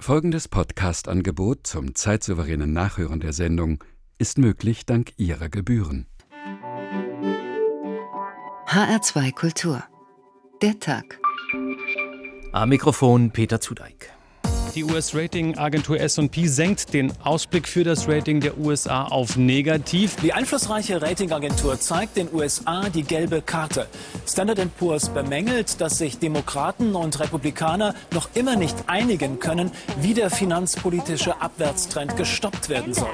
Folgendes Podcast-Angebot zum zeitsouveränen Nachhören der Sendung ist möglich dank Ihrer Gebühren. HR2 Kultur. Der Tag. Am Mikrofon Peter Zudeik. Die US-Rating-Agentur S&P senkt den Ausblick für das Rating der USA auf negativ. Die einflussreiche Ratingagentur zeigt den USA die gelbe Karte. Standard & Poor's bemängelt, dass sich Demokraten und Republikaner noch immer nicht einigen können, wie der finanzpolitische Abwärtstrend gestoppt werden soll.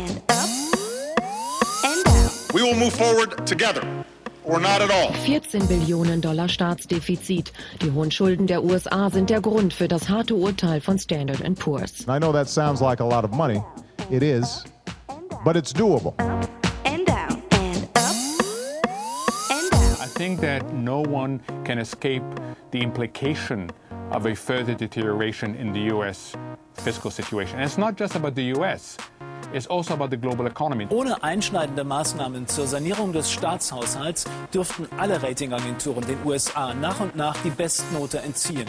We will move forward together. Or not at all. 14 Billionen Dollar Staatsdefizit. Die hohen Schulden der USA sind der Grund für das harte Urteil von Standard & Poor's. I know that sounds like a lot of money. It is. But it's doable. And down, and up, and down. I think that no one can escape the implication of a further deterioration in the U.S. fiscal situation. And it's not just about the U.S. It's also about the global economy. Ohne einschneidende Maßnahmen zur Sanierung des Staatshaushalts dürften alle Ratingagenturen den USA nach und nach die Bestnote entziehen.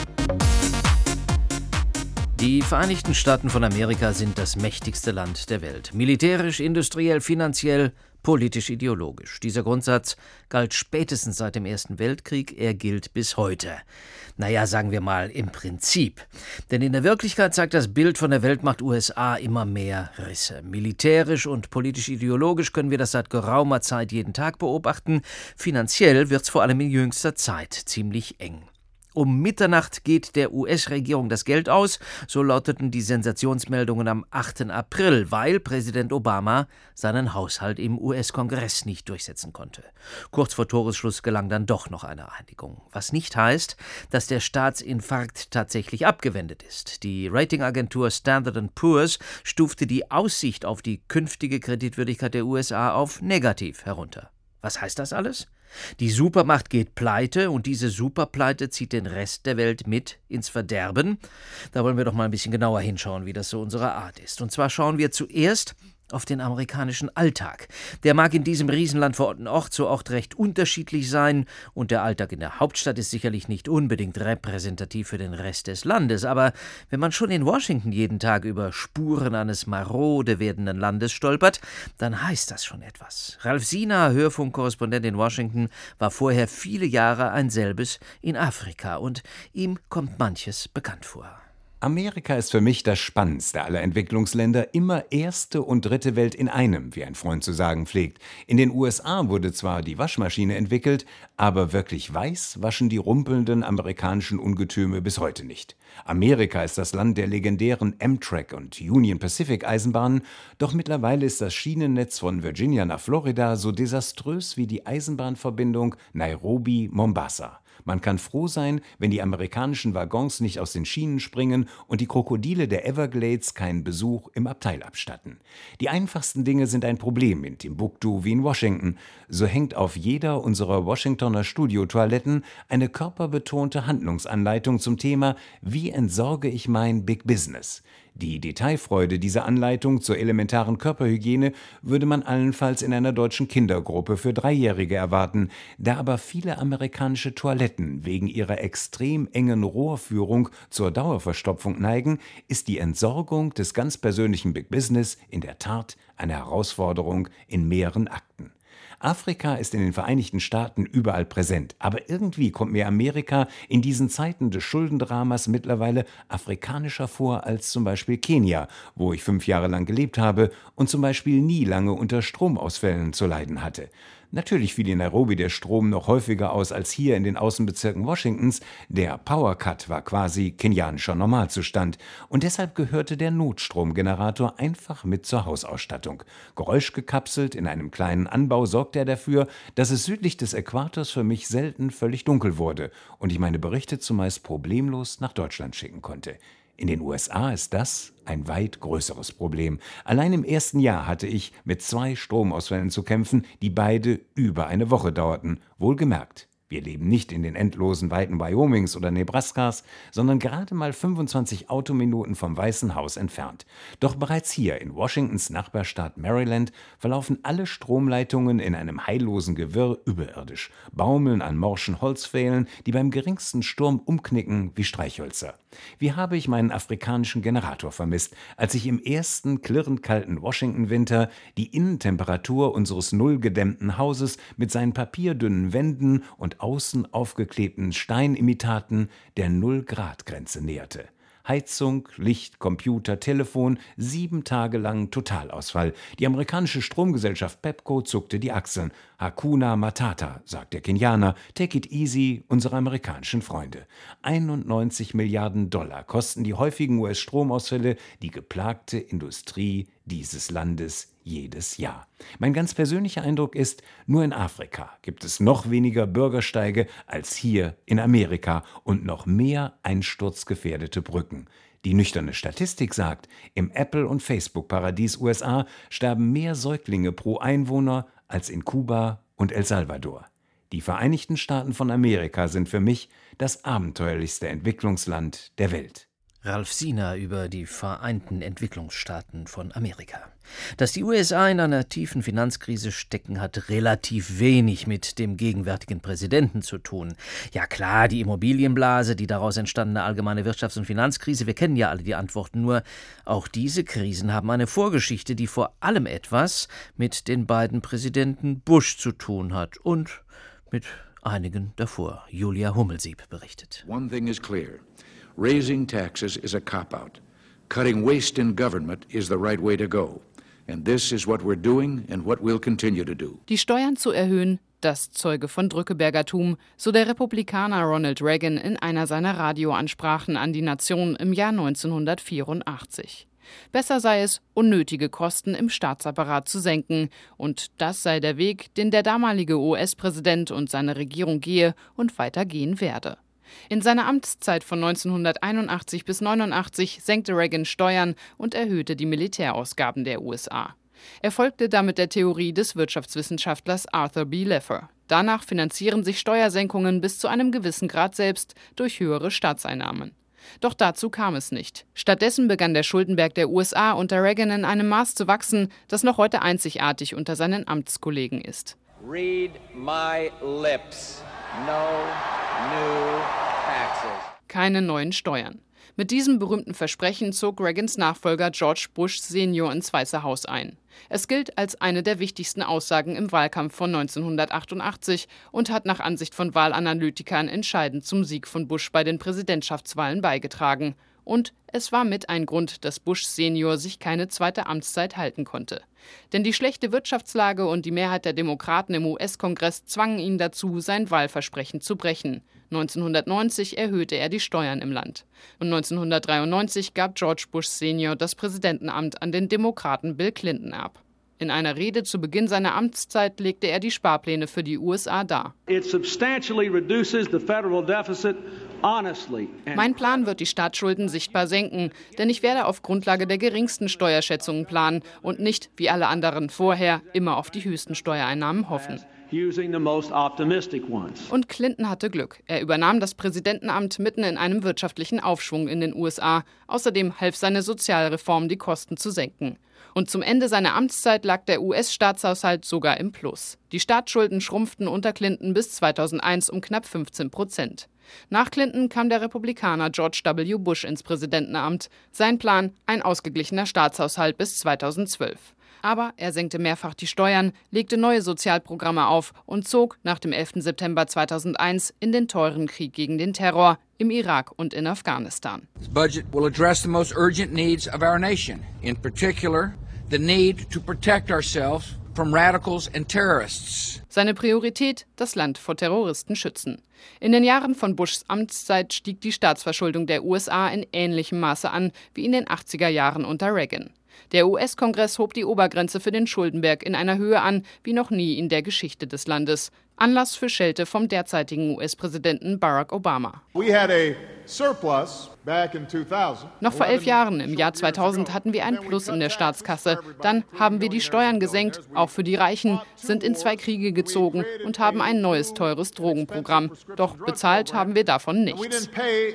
Die Vereinigten Staaten von Amerika sind das mächtigste Land der Welt. Militärisch, industriell, finanziell, politisch, ideologisch. Dieser Grundsatz galt spätestens seit dem Ersten Weltkrieg, er gilt bis heute. Naja, sagen wir mal im Prinzip. Denn in der Wirklichkeit zeigt das Bild von der Weltmacht USA immer mehr Risse. Militärisch und politisch-ideologisch können wir das seit geraumer Zeit jeden Tag beobachten. Finanziell wird's vor allem in jüngster Zeit ziemlich eng. Um Mitternacht geht der US-Regierung das Geld aus, so lauteten die Sensationsmeldungen am 8. April, weil Präsident Obama seinen Haushalt im US-Kongress nicht durchsetzen konnte. Kurz vor Toresschluss gelang dann doch noch eine Einigung. Was nicht heißt, dass der Staatsinfarkt tatsächlich abgewendet ist. Die Ratingagentur Standard & Poor's stufte die Aussicht auf die künftige Kreditwürdigkeit der USA auf negativ herunter. Was heißt das alles? Die Supermacht geht pleite und diese Superpleite zieht den Rest der Welt mit ins Verderben. Da wollen wir doch mal ein bisschen genauer hinschauen, wie das so unsere Art ist. Und zwar schauen wir zuerst auf den amerikanischen Alltag. Der mag in diesem Riesenland von Ort zu Ort recht unterschiedlich sein und der Alltag in der Hauptstadt ist sicherlich nicht unbedingt repräsentativ für den Rest des Landes, aber wenn man schon in Washington jeden Tag über Spuren eines marode werdenden Landes stolpert, dann heißt das schon etwas. Ralf Siener, Hörfunkkorrespondent in Washington, war vorher viele Jahre ein selbes in Afrika und ihm kommt manches bekannt vor. Amerika ist für mich das spannendste aller Entwicklungsländer, immer erste und dritte Welt in einem, wie ein Freund zu sagen pflegt. In den USA wurde zwar die Waschmaschine entwickelt, aber wirklich weiß waschen die rumpelnden amerikanischen Ungetüme bis heute nicht. Amerika ist das Land der legendären Amtrak und Union Pacific Eisenbahnen, doch mittlerweile ist das Schienennetz von Virginia nach Florida so desaströs wie die Eisenbahnverbindung Nairobi-Mombasa. Man kann froh sein, wenn die amerikanischen Waggons nicht aus den Schienen springen und die Krokodile der Everglades keinen Besuch im Abteil abstatten. Die einfachsten Dinge sind ein Problem in Timbuktu wie in Washington. So hängt auf jeder unserer Washingtoner Studiotoiletten eine körperbetonte Handlungsanleitung zum Thema „Wie entsorge ich mein Big Business?". Die Detailfreude dieser Anleitung zur elementaren Körperhygiene würde man allenfalls in einer deutschen Kindergruppe für Dreijährige erwarten. Da aber viele amerikanische Toiletten wegen ihrer extrem engen Rohrführung zur Dauerverstopfung neigen, ist die Entsorgung des ganz persönlichen Big Business in der Tat eine Herausforderung in mehreren Akten. Afrika ist in den Vereinigten Staaten überall präsent, aber irgendwie kommt mir Amerika in diesen Zeiten des Schuldendramas mittlerweile afrikanischer vor als zum Beispiel Kenia, wo ich 5 Jahre lang gelebt habe und zum Beispiel nie lange unter Stromausfällen zu leiden hatte. Natürlich fiel in Nairobi der Strom noch häufiger aus als hier in den Außenbezirken Washingtons. Der Powercut war quasi kenianischer Normalzustand und deshalb gehörte der Notstromgenerator einfach mit zur Hausausstattung. Geräuschgekapselt in einem kleinen Anbau sorgte er dafür, dass es südlich des Äquators für mich selten völlig dunkel wurde und ich meine Berichte zumeist problemlos nach Deutschland schicken konnte. In den USA ist das ein weit größeres Problem. Allein im ersten Jahr hatte ich mit 2 Stromausfällen zu kämpfen, die beide über eine Woche dauerten. Wohlgemerkt, Wir leben nicht in den endlosen Weiten Wyomings oder Nebraskas, sondern gerade mal 25 Autominuten vom Weißen Haus entfernt. Doch bereits hier in Washingtons Nachbarstaat Maryland verlaufen alle Stromleitungen in einem heillosen Gewirr überirdisch, baumeln an morschen Holzpfählen, die beim geringsten Sturm umknicken wie Streichhölzer. Wie habe ich meinen afrikanischen Generator vermisst, als ich im ersten klirrend kalten Washington-Winter die Innentemperatur unseres nullgedämmten Hauses mit seinen papierdünnen Wänden und außen aufgeklebten Steinimitaten der 0-Grad-Grenze näherte. Heizung, Licht, Computer, Telefon, 7 Tage lang Totalausfall. Die amerikanische Stromgesellschaft Pepco zuckte die Achseln. Hakuna Matata, sagt der Kenianer. Take it easy, unsere amerikanischen Freunde. 91 Milliarden $ kosten die häufigen US-Stromausfälle die geplagte Industrie dieses Landes jedes Jahr. Mein ganz persönlicher Eindruck ist, nur in Afrika gibt es noch weniger Bürgersteige als hier in Amerika und noch mehr einsturzgefährdete Brücken. Die nüchterne Statistik sagt, im Apple- und Facebook-Paradies USA sterben mehr Säuglinge pro Einwohner als in Kuba und El Salvador. Die Vereinigten Staaten von Amerika sind für mich das abenteuerlichste Entwicklungsland der Welt. Ralf Siener über die Vereinten Entwicklungsstaaten von Amerika. Dass die USA in einer tiefen Finanzkrise stecken, hat relativ wenig mit dem gegenwärtigen Präsidenten zu tun. Ja klar, die Immobilienblase, die daraus entstandene allgemeine Wirtschafts- und Finanzkrise, wir kennen ja alle die Antworten, nur auch diese Krisen haben eine Vorgeschichte, die vor allem etwas mit den beiden Präsidenten Bush zu tun hat und mit einigen davor. Julia Hummelsieb berichtet. One thing is clear. Raising taxes is a cop-out. Cutting waste in government is the right way to go. And this is what we're doing and what we'll continue to do. Die Steuern zu erhöhen, das Zeuge von Drückebergertum, so der Republikaner Ronald Reagan in einer seiner Radioansprachen an die Nation im Jahr 1984. Besser sei es, unnötige Kosten im Staatsapparat zu senken. Und das sei der Weg, den der damalige US-Präsident und seine Regierung gehe und weitergehen werde. In seiner Amtszeit von 1981 bis 1989 senkte Reagan Steuern und erhöhte die Militärausgaben der USA. Er folgte damit der Theorie des Wirtschaftswissenschaftlers Arthur B. Laffer. Danach finanzieren sich Steuersenkungen bis zu einem gewissen Grad selbst durch höhere Staatseinnahmen. Doch dazu kam es nicht. Stattdessen begann der Schuldenberg der USA unter Reagan in einem Maß zu wachsen, das noch heute einzigartig unter seinen Amtskollegen ist. Read my lips. No new taxes. Keine neuen Steuern. Mit diesem berühmten Versprechen zog Reagans Nachfolger George Bush Senior ins Weiße Haus ein. Es gilt als eine der wichtigsten Aussagen im Wahlkampf von 1988 und hat nach Ansicht von Wahlanalytikern entscheidend zum Sieg von Bush bei den Präsidentschaftswahlen beigetragen. Und es war mit ein Grund, dass Bush Senior sich keine zweite Amtszeit halten konnte. Denn die schlechte Wirtschaftslage und die Mehrheit der Demokraten im US-Kongress zwangen ihn dazu, sein Wahlversprechen zu brechen. 1990 erhöhte er die Steuern im Land. Und 1993 gab George Bush Senior das Präsidentenamt an den Demokraten Bill Clinton ab. In einer Rede zu Beginn seiner Amtszeit legte er die Sparpläne für die USA dar. Mein Plan wird die Staatsschulden sichtbar senken, denn ich werde auf Grundlage der geringsten Steuerschätzungen planen und nicht, wie alle anderen vorher, immer auf die höchsten Steuereinnahmen hoffen. Und Clinton hatte Glück. Er übernahm das Präsidentenamt mitten in einem wirtschaftlichen Aufschwung in den USA. Außerdem half seine Sozialreform, die Kosten zu senken. Und zum Ende seiner Amtszeit lag der US-Staatshaushalt sogar im Plus. Die Staatsschulden schrumpften unter Clinton bis 2001 um knapp 15%. Nach Clinton kam der Republikaner George W. Bush ins Präsidentenamt. Sein Plan: ein ausgeglichener Staatshaushalt bis 2012. Aber er senkte mehrfach die Steuern, legte neue Sozialprogramme auf und zog nach dem 11. September 2001 in den teuren Krieg gegen den Terror im Irak und in Afghanistan. This budget will address the most urgent needs of our nation, in particular the need to protect ourselves from radicals and terrorists. Seine Priorität: das Land vor Terroristen schützen. In den Jahren von Bushs Amtszeit stieg die Staatsverschuldung der USA in ähnlichem Maße an wie in den 80er Jahren unter Reagan. Der US-Kongress hob die Obergrenze für den Schuldenberg in einer Höhe an, wie noch nie in der Geschichte des Landes: Anlass für Schelte vom derzeitigen US-Präsidenten Barack Obama. Noch vor 11 Jahren, im Jahr 2000, hatten wir ein Plus in der Staatskasse. Dann haben wir die Steuern gesenkt, auch für die Reichen, sind in 2 Kriege gezogen und haben ein neues, teures Drogenprogramm. Doch bezahlt haben wir davon nichts.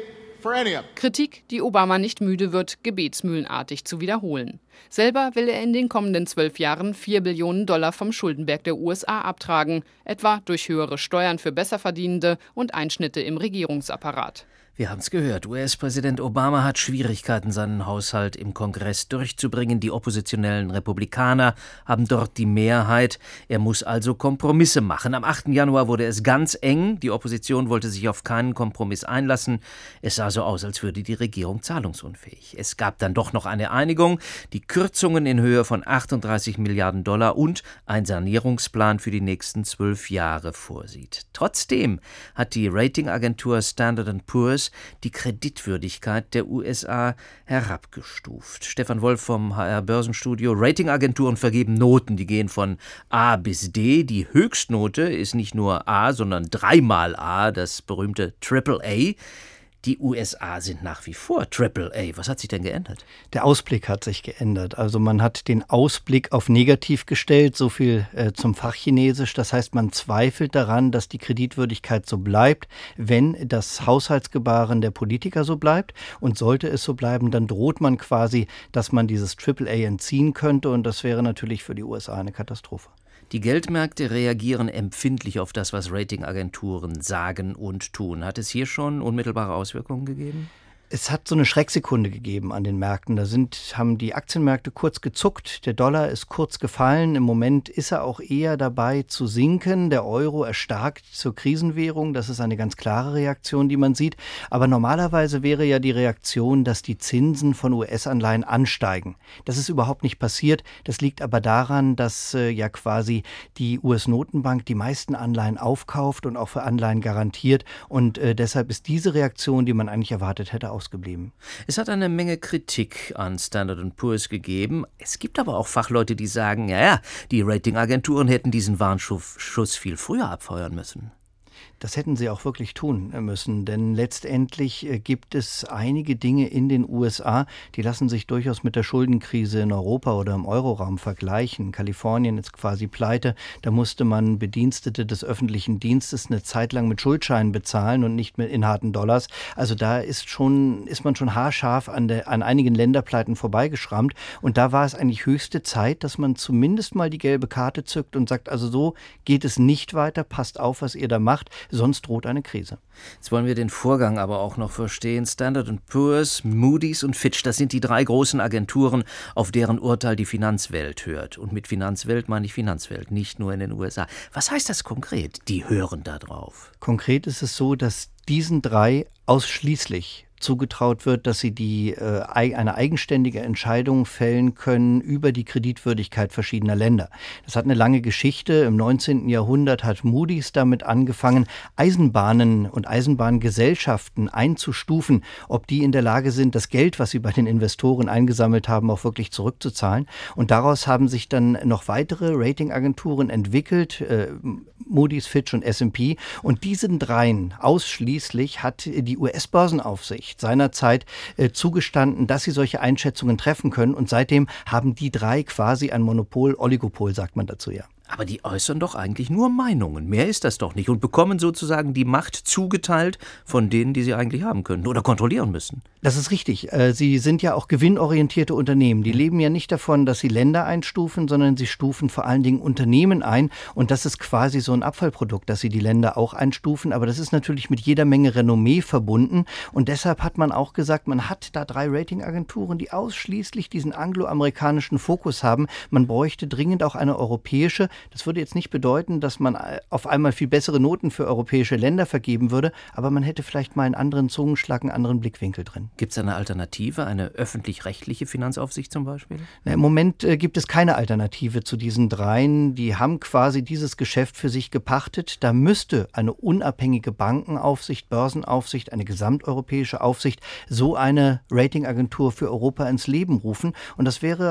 Kritik, die Obama nicht müde wird, gebetsmühlenartig zu wiederholen. Selber will er in den kommenden 12 Jahren $4 Billionen vom Schuldenberg der USA abtragen, etwa durch höhere Steuern für Besserverdienende und Einschnitte im Regierungsapparat. Wir haben es gehört, US-Präsident Obama hat Schwierigkeiten, seinen Haushalt im Kongress durchzubringen. Die oppositionellen Republikaner haben dort die Mehrheit. Er muss also Kompromisse machen. Am 8. Januar wurde es ganz eng. Die Opposition wollte sich auf keinen Kompromiss einlassen. Es sah so aus, als würde die Regierung zahlungsunfähig. Es gab dann doch noch eine Einigung, die Kürzungen in Höhe von $38 Milliarden und ein Sanierungsplan für die nächsten 12 Jahre vorsieht. Trotzdem hat die Ratingagentur Standard & Poor's die Kreditwürdigkeit der USA herabgestuft. Stefan Wolf vom HR Börsenstudio. Ratingagenturen vergeben Noten, die gehen von A bis D. Die Höchstnote ist nicht nur A, sondern 3-mal A, das berühmte AAA. Die USA sind nach wie vor AAA. Was hat sich denn geändert? Der Ausblick hat sich geändert. Also man hat den Ausblick auf negativ gestellt, so viel zum Fachchinesisch. Das heißt, man zweifelt daran, dass die Kreditwürdigkeit so bleibt, wenn das Haushaltsgebaren der Politiker so bleibt. Und sollte es so bleiben, dann droht man quasi, dass man dieses AAA entziehen könnte. Und das wäre natürlich für die USA eine Katastrophe. Die Geldmärkte reagieren empfindlich auf das, was Ratingagenturen sagen und tun. Hat es hier schon unmittelbare Auswirkungen gegeben? Es hat so eine Schrecksekunde gegeben an den Märkten. Haben die Aktienmärkte kurz gezuckt, der Dollar ist kurz gefallen. Im Moment ist er auch eher dabei zu sinken. Der Euro erstarkt zur Krisenwährung. Das ist eine ganz klare Reaktion, die man sieht. Aber normalerweise wäre ja die Reaktion, dass die Zinsen von US-Anleihen ansteigen. Das ist überhaupt nicht passiert. Das liegt aber daran, dass ja quasi die US-Notenbank die meisten Anleihen aufkauft und auch für Anleihen garantiert. Und deshalb ist diese Reaktion, die man eigentlich erwartet hätte, ausgeblieben. Es hat eine Menge Kritik an Standard & Poor's gegeben. Es gibt aber auch Fachleute, die sagen, die Ratingagenturen hätten diesen Warnschuss viel früher abfeuern müssen. Das hätten sie auch wirklich tun müssen, denn letztendlich gibt es einige Dinge in den USA, die lassen sich durchaus mit der Schuldenkrise in Europa oder im Euroraum vergleichen. Kalifornien ist quasi pleite, da musste man Bedienstete des öffentlichen Dienstes eine Zeit lang mit Schuldscheinen bezahlen und nicht in harten Dollars. Also da ist man schon haarscharf an einigen Länderpleiten vorbeigeschrammt und da war es eigentlich höchste Zeit, dass man zumindest mal die gelbe Karte zückt und sagt, also so geht es nicht weiter, passt auf, was ihr da macht. Sonst droht eine Krise. Jetzt wollen wir den Vorgang aber auch noch verstehen. Standard & Poor's, Moody's und Fitch, das sind die 3 großen Agenturen, auf deren Urteil die Finanzwelt hört. Und mit Finanzwelt meine ich Finanzwelt, nicht nur in den USA. Was heißt das konkret? Die hören da drauf. Konkret ist es so, dass diesen 3 ausschließlich zugetraut wird, dass sie eine eigenständige Entscheidung fällen können über die Kreditwürdigkeit verschiedener Länder. Das hat eine lange Geschichte. Im 19. Jahrhundert hat Moody's damit angefangen, Eisenbahnen und Eisenbahngesellschaften einzustufen, ob die in der Lage sind, das Geld, was sie bei den Investoren eingesammelt haben, auch wirklich zurückzuzahlen. Und daraus haben sich dann noch weitere Ratingagenturen entwickelt, Moody's, Fitch und S&P. Und diesen 3 ausschließlich hat die US-Börsenaufsicht seinerzeit zugestanden, dass sie solche Einschätzungen treffen können. Und seitdem haben die 3 quasi ein Monopol, Oligopol sagt man dazu ja. Aber die äußern doch eigentlich nur Meinungen. Mehr ist das doch nicht. Und bekommen sozusagen die Macht zugeteilt von denen, die sie eigentlich haben könnten oder kontrollieren müssen. Das ist richtig. Sie sind ja auch gewinnorientierte Unternehmen. Die leben ja nicht davon, dass sie Länder einstufen, sondern sie stufen vor allen Dingen Unternehmen ein. Und das ist quasi so ein Abfallprodukt, dass sie die Länder auch einstufen. Aber das ist natürlich mit jeder Menge Renommee verbunden. Und deshalb hat man auch gesagt, man hat da 3 Ratingagenturen, die ausschließlich diesen angloamerikanischen Fokus haben. Man bräuchte dringend auch eine europäische. Das würde jetzt nicht bedeuten, dass man auf einmal viel bessere Noten für europäische Länder vergeben würde, aber man hätte vielleicht mal einen anderen Zungenschlag, einen anderen Blickwinkel drin. Gibt es eine Alternative, eine öffentlich-rechtliche Finanzaufsicht zum Beispiel? Im Moment gibt es keine Alternative zu diesen 3. Die haben quasi dieses Geschäft für sich gepachtet. Da müsste eine unabhängige Bankenaufsicht, Börsenaufsicht, eine gesamteuropäische Aufsicht so eine Ratingagentur für Europa ins Leben rufen. Und das wäre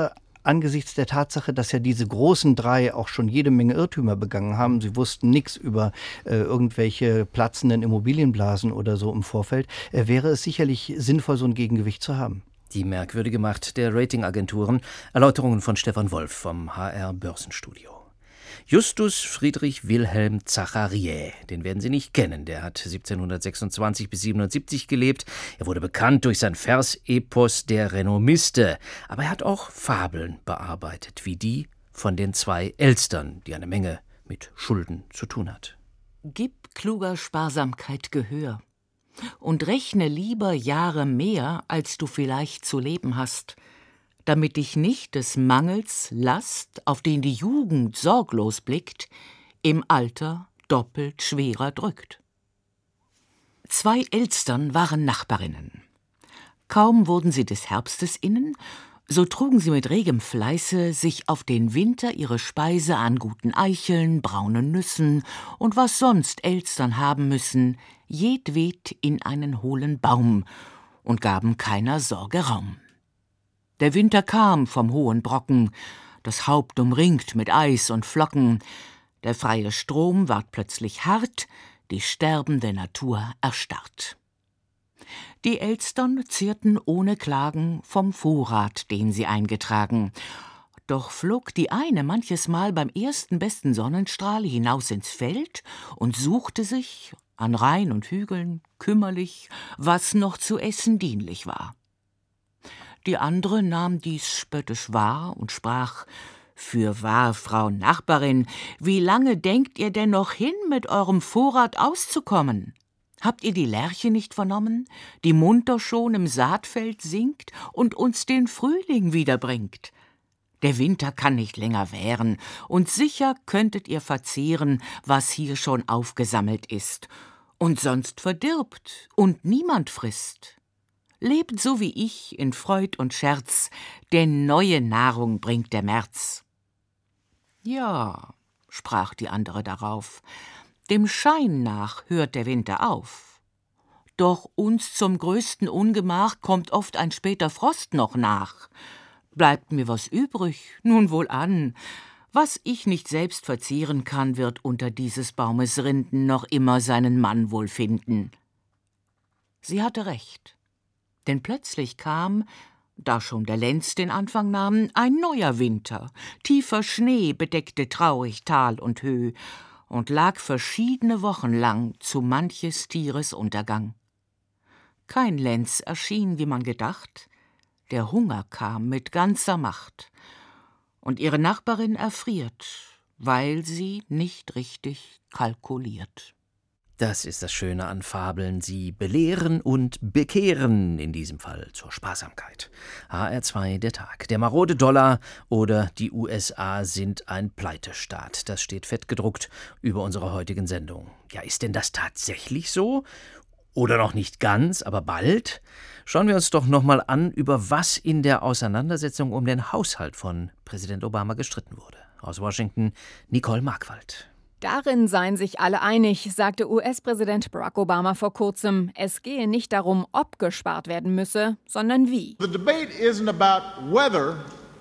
angesichts der Tatsache, dass ja diese großen drei auch schon jede Menge Irrtümer begangen haben, sie wussten nichts über irgendwelche platzenden Immobilienblasen oder so im Vorfeld, wäre es sicherlich sinnvoll, so ein Gegengewicht zu haben. Die merkwürdige Macht der Ratingagenturen. Erläuterungen von Stefan Wolf vom HR Börsenstudio. Justus Friedrich Wilhelm Zachariä, den werden Sie nicht kennen. Der hat 1726 bis 77 gelebt. Er wurde bekannt durch sein Versepos Der Renommiste. Aber er hat auch Fabeln bearbeitet, wie die von den zwei Elstern, die eine Menge mit Schulden zu tun hat. Gib kluger Sparsamkeit Gehör und rechne lieber Jahre mehr, als du vielleicht zu leben hast, damit dich nicht des Mangels Last, auf den die Jugend sorglos blickt, im Alter doppelt schwerer drückt. 2 Elstern waren Nachbarinnen. Kaum wurden sie des Herbstes innen, so trugen sie mit regem Fleiße sich auf den Winter ihre Speise an guten Eicheln, braunen Nüssen und was sonst Elstern haben müssen, jedwed in einen hohlen Baum und gaben keiner Sorge Raum. Der Winter kam vom hohen Brocken, das Haupt umringt mit Eis und Flocken, der freie Strom ward plötzlich hart, die sterbende Natur erstarrt. Die Elstern zehrten ohne Klagen vom Vorrat, den sie eingetragen, doch flog die eine manches Mal beim ersten besten Sonnenstrahl hinaus ins Feld und suchte sich an Rain und Hügeln kümmerlich, was noch zu essen dienlich war. Die andere nahm dies spöttisch wahr und sprach: »Fürwahr, Frau Nachbarin, wie lange denkt ihr denn noch hin, mit eurem Vorrat auszukommen? Habt ihr die Lerche nicht vernommen, die munter schon im Saatfeld singt und uns den Frühling wiederbringt? Der Winter kann nicht länger währen, und sicher könntet ihr verzehren, was hier schon aufgesammelt ist, und sonst verdirbt und niemand frisst. Lebt so wie ich in Freud und Scherz, denn neue Nahrung bringt der März.« »Ja«, sprach die andere darauf, »dem Schein nach hört der Winter auf. Doch uns zum größten Ungemach kommt oft ein später Frost noch nach. Bleibt mir was übrig, nun wohlan. Was ich nicht selbst verzehren kann, wird unter dieses Baumes Rinden noch immer seinen Mann wohl finden.« Sie hatte recht. Denn plötzlich kam, da schon der Lenz den Anfang nahm, ein neuer Winter. Tiefer Schnee bedeckte traurig Tal und Höh und lag verschiedene Wochen lang zu manches Tieres Untergang. Kein Lenz erschien, wie man gedacht, der Hunger kam mit ganzer Macht, und ihre Nachbarin erfriert, weil sie nicht richtig kalkuliert. Das ist das Schöne an Fabeln. Sie belehren und bekehren, in diesem Fall zur Sparsamkeit. HR2 der Tag. Der marode Dollar oder die USA sind ein Pleitestaat. Das steht fett gedruckt über unsere heutigen Sendung. Ja, ist denn das tatsächlich so? Oder noch nicht ganz, aber bald? Schauen wir uns doch nochmal an, über was in der Auseinandersetzung um den Haushalt von Präsident Obama gestritten wurde. Aus Washington, Nicole Markwald. Darin seien sich alle einig, sagte US-Präsident Barack Obama vor kurzem. Es gehe nicht darum, ob gespart werden müsse, sondern wie. The debate isn't about whether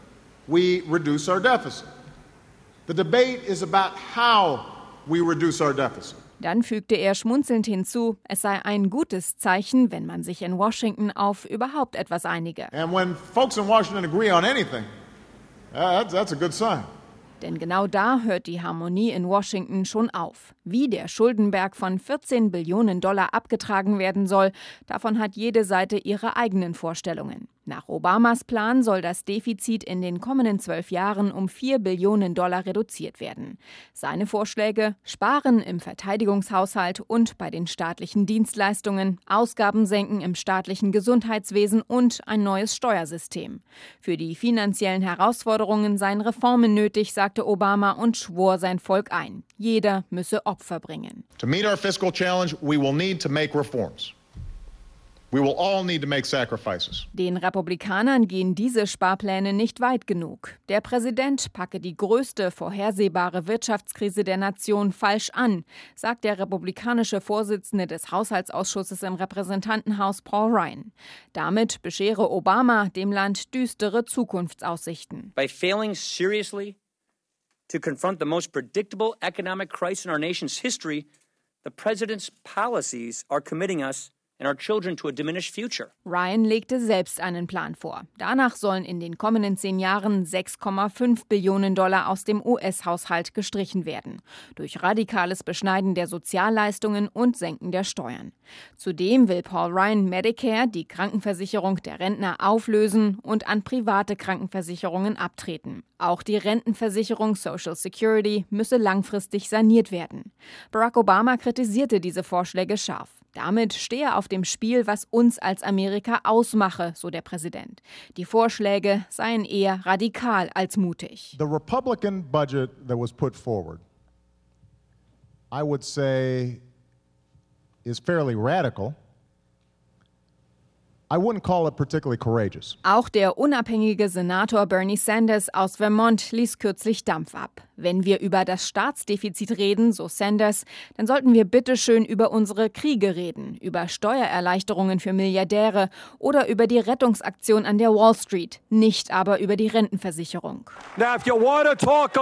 we reduce our deficit. The debate is about how we reduce our deficit. Dann fügte er schmunzelnd hinzu, es sei ein gutes Zeichen, wenn man sich in Washington auf überhaupt etwas einige. And when folks in Washington agree on anything, that's a good sign. Denn genau da hört die Harmonie in Washington schon auf. Wie der Schuldenberg von 14 Billionen Dollar abgetragen werden soll, davon hat jede Seite ihre eigenen Vorstellungen. Nach Obamas Plan soll das Defizit in den kommenden 12 Jahren um 4 Billionen Dollar reduziert werden. Seine Vorschläge: Sparen im Verteidigungshaushalt und bei den staatlichen Dienstleistungen, Ausgaben senken im staatlichen Gesundheitswesen und ein neues Steuersystem. Für die finanziellen Herausforderungen seien Reformen nötig, sagte Obama und schwor sein Volk ein. Jeder müsse Opfer bringen. To meet our fiscal challenge, we will need to make reforms. We will all need to make sacrifices. Den Republikanern gehen diese Sparpläne nicht weit genug. Der Präsident packe die größte vorhersehbare Wirtschaftskrise der Nation falsch an, sagt der republikanische Vorsitzende des Haushaltsausschusses im Repräsentantenhaus Paul Ryan. Damit beschere Obama dem Land düstere Zukunftsaussichten. By failing seriously to confront the most predictable economic crisis in our nation's history, the president's policies are committing us and our children to a diminished future. Ryan legte selbst einen Plan vor. Danach sollen in den kommenden 10 Jahren 6,5 Billionen Dollar aus dem US-Haushalt gestrichen werden. Durch radikales Beschneiden der Sozialleistungen und Senken der Steuern. Zudem will Paul Ryan Medicare, die Krankenversicherung der Rentner, auflösen und an private Krankenversicherungen abtreten. Auch die Rentenversicherung Social Security müsse langfristig saniert werden. Barack Obama kritisierte diese Vorschläge scharf. Damit stehe auf dem Spiel, was uns als Amerika ausmache, so der Präsident. Die Vorschläge seien eher radikal als mutig. The Republican budget that was put forward, I would say, is fairly radical. I wouldn't call it particularly courageous. Auch der unabhängige Senator Bernie Sanders aus Vermont ließ kürzlich Dampf ab. Wenn wir über das Staatsdefizit reden, so Sanders, dann sollten wir bitteschön über unsere Kriege reden, über Steuererleichterungen für Milliardäre oder über die Rettungsaktion an der Wall Street, nicht aber über die Rentenversicherung. Now, if you want to talk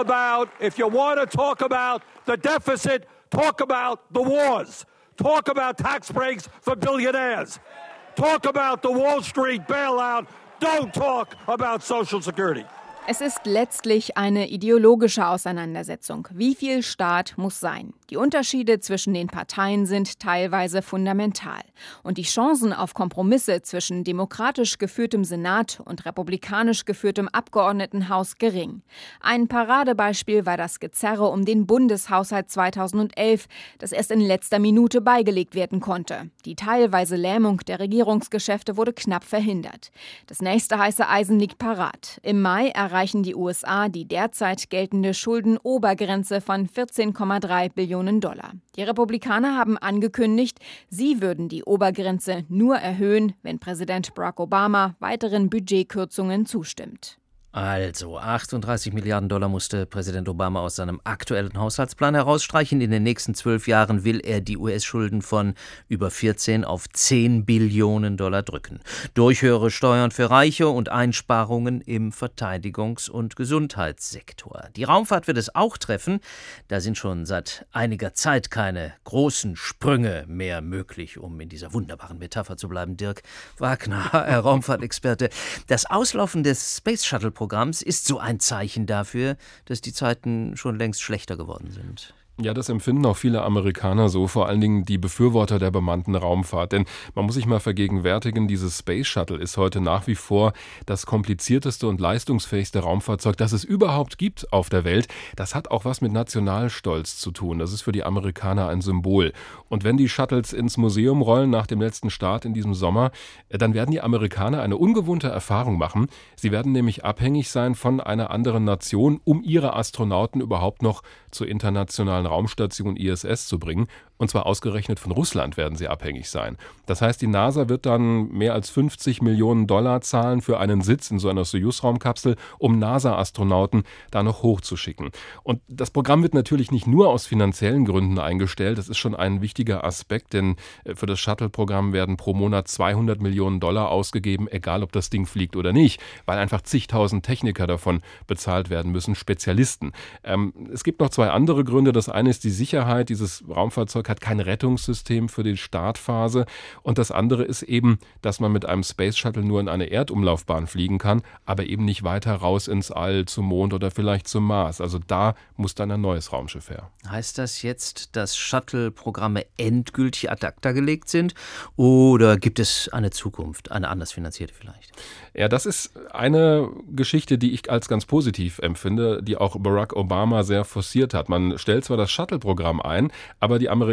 about the deficit, talk about the wars. Talk about tax breaks for billionaires. Talk about the Wall Street bailout. Don't talk about Social Security. Es ist letztlich eine ideologische Auseinandersetzung. Wie viel Staat muss sein? Die Unterschiede zwischen den Parteien sind teilweise fundamental. Und die Chancen auf Kompromisse zwischen demokratisch geführtem Senat und republikanisch geführtem Abgeordnetenhaus gering. Ein Paradebeispiel war das Gezerre um den Bundeshaushalt 2011, das erst in letzter Minute beigelegt werden konnte. Die teilweise Lähmung der Regierungsgeschäfte wurde knapp verhindert. Das nächste heiße Eisen liegt parat. Im Mai erreichen die USA die derzeit geltende Schuldenobergrenze von 14,3 Billionen Dollar. Die Republikaner haben angekündigt, sie würden die Obergrenze nur erhöhen, wenn Präsident Barack Obama weiteren Budgetkürzungen zustimmt. Also 38 Milliarden Dollar musste Präsident Obama aus seinem aktuellen Haushaltsplan herausstreichen. In den nächsten 12 Jahren will er die US-Schulden von über 14 auf 10 Billionen Dollar drücken. Durch höhere Steuern für Reiche und Einsparungen im Verteidigungs- und Gesundheitssektor. Die Raumfahrt wird es auch treffen. Da sind schon seit einiger Zeit keine großen Sprünge mehr möglich, um in dieser wunderbaren Metapher zu bleiben. Dirk Wagner, Raumfahrtexperte. Das Auslaufen des Space Shuttle Programms ist so ein Zeichen dafür, dass die Zeiten schon längst schlechter geworden sind. Ja, das empfinden auch viele Amerikaner so, vor allen Dingen die Befürworter der bemannten Raumfahrt. Denn man muss sich mal vergegenwärtigen, dieses Space Shuttle ist heute nach wie vor das komplizierteste und leistungsfähigste Raumfahrzeug, das es überhaupt gibt auf der Welt. Das hat auch was mit Nationalstolz zu tun. Das ist für die Amerikaner ein Symbol. Und wenn die Shuttles ins Museum rollen nach dem letzten Start in diesem Sommer, dann werden die Amerikaner eine ungewohnte Erfahrung machen. Sie werden nämlich abhängig sein von einer anderen Nation, um ihre Astronauten überhaupt noch zur internationalen Raumstation ISS zu bringen. Und zwar ausgerechnet von Russland werden sie abhängig sein. Das heißt, die NASA wird dann mehr als 50 Millionen Dollar zahlen für einen Sitz in so einer Soyuz-Raumkapsel, um NASA-Astronauten da noch hochzuschicken. Und das Programm wird natürlich nicht nur aus finanziellen Gründen eingestellt. Das ist schon ein wichtiger Aspekt, denn für das Shuttle-Programm werden pro Monat 200 Millionen Dollar ausgegeben, egal ob das Ding fliegt oder nicht, weil einfach zigtausend Techniker davon bezahlt werden müssen, Spezialisten. Es gibt noch zwei andere Gründe. Das eine ist die Sicherheit. Dieses Raumfahrzeug hat kein Rettungssystem für die Startphase. Und das andere ist eben, dass man mit einem Space Shuttle nur in eine Erdumlaufbahn fliegen kann, aber eben nicht weiter raus ins All, zum Mond oder vielleicht zum Mars. Also da muss dann ein neues Raumschiff her. Heißt das jetzt, dass Shuttle-Programme endgültig ad acta gelegt sind? Oder gibt es eine Zukunft, eine anders finanzierte vielleicht? Ja, das ist eine Geschichte, die ich als ganz positiv empfinde, die auch Barack Obama sehr forciert hat. Man stellt zwar das Shuttle-Programm ein, aber die Amerikaner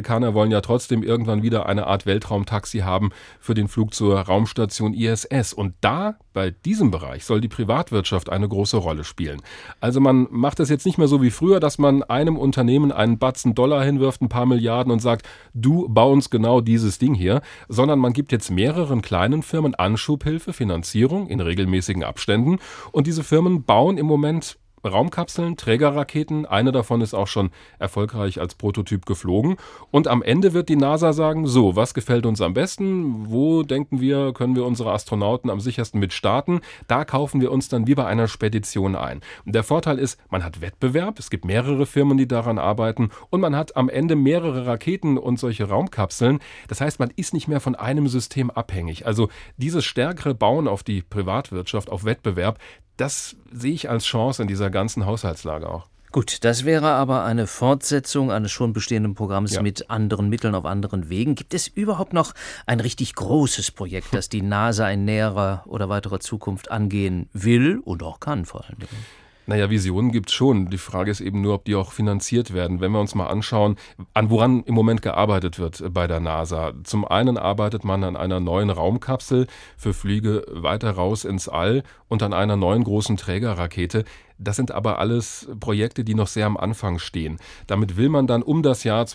Amerikaner wollen ja trotzdem irgendwann wieder eine Art Weltraumtaxi haben für den Flug zur Raumstation ISS. Und da, bei diesem Bereich, soll die Privatwirtschaft eine große Rolle spielen. Also man macht es jetzt nicht mehr so wie früher, dass man einem Unternehmen einen Batzen Dollar hinwirft, ein paar Milliarden und sagt, du bau uns genau dieses Ding hier, sondern man gibt jetzt mehreren kleinen Firmen Anschubhilfe, Finanzierung in regelmäßigen Abständen und diese Firmen bauen im Moment Raumkapseln, Trägerraketen, eine davon ist auch schon erfolgreich als Prototyp geflogen und am Ende wird die NASA sagen, so, was gefällt uns am besten, wo denken wir, können wir unsere Astronauten am sichersten mit starten, da kaufen wir uns dann wie bei einer Spedition ein. Und der Vorteil ist, man hat Wettbewerb, es gibt mehrere Firmen, die daran arbeiten und man hat am Ende mehrere Raketen und solche Raumkapseln, das heißt, man ist nicht mehr von einem System abhängig. Also dieses stärkere Bauen auf die Privatwirtschaft, auf Wettbewerb, das sehe ich als Chance in dieser ganzen Haushaltslage auch. Gut, das wäre aber eine Fortsetzung eines schon bestehenden Programms mit anderen Mitteln auf anderen Wegen. Gibt es überhaupt noch ein richtig großes Projekt, das die NASA in näherer oder weiterer Zukunft angehen will und auch kann vor allen Dingen? Naja, Visionen gibt's schon. Die Frage ist eben nur, ob die auch finanziert werden. Wenn wir uns mal anschauen, woran im Moment gearbeitet wird bei der NASA. Zum einen arbeitet man an einer neuen Raumkapsel für Flüge weiter raus ins All und an einer neuen großen Trägerrakete. Das sind aber alles Projekte, die noch sehr am Anfang stehen. Damit will man dann um das Jahr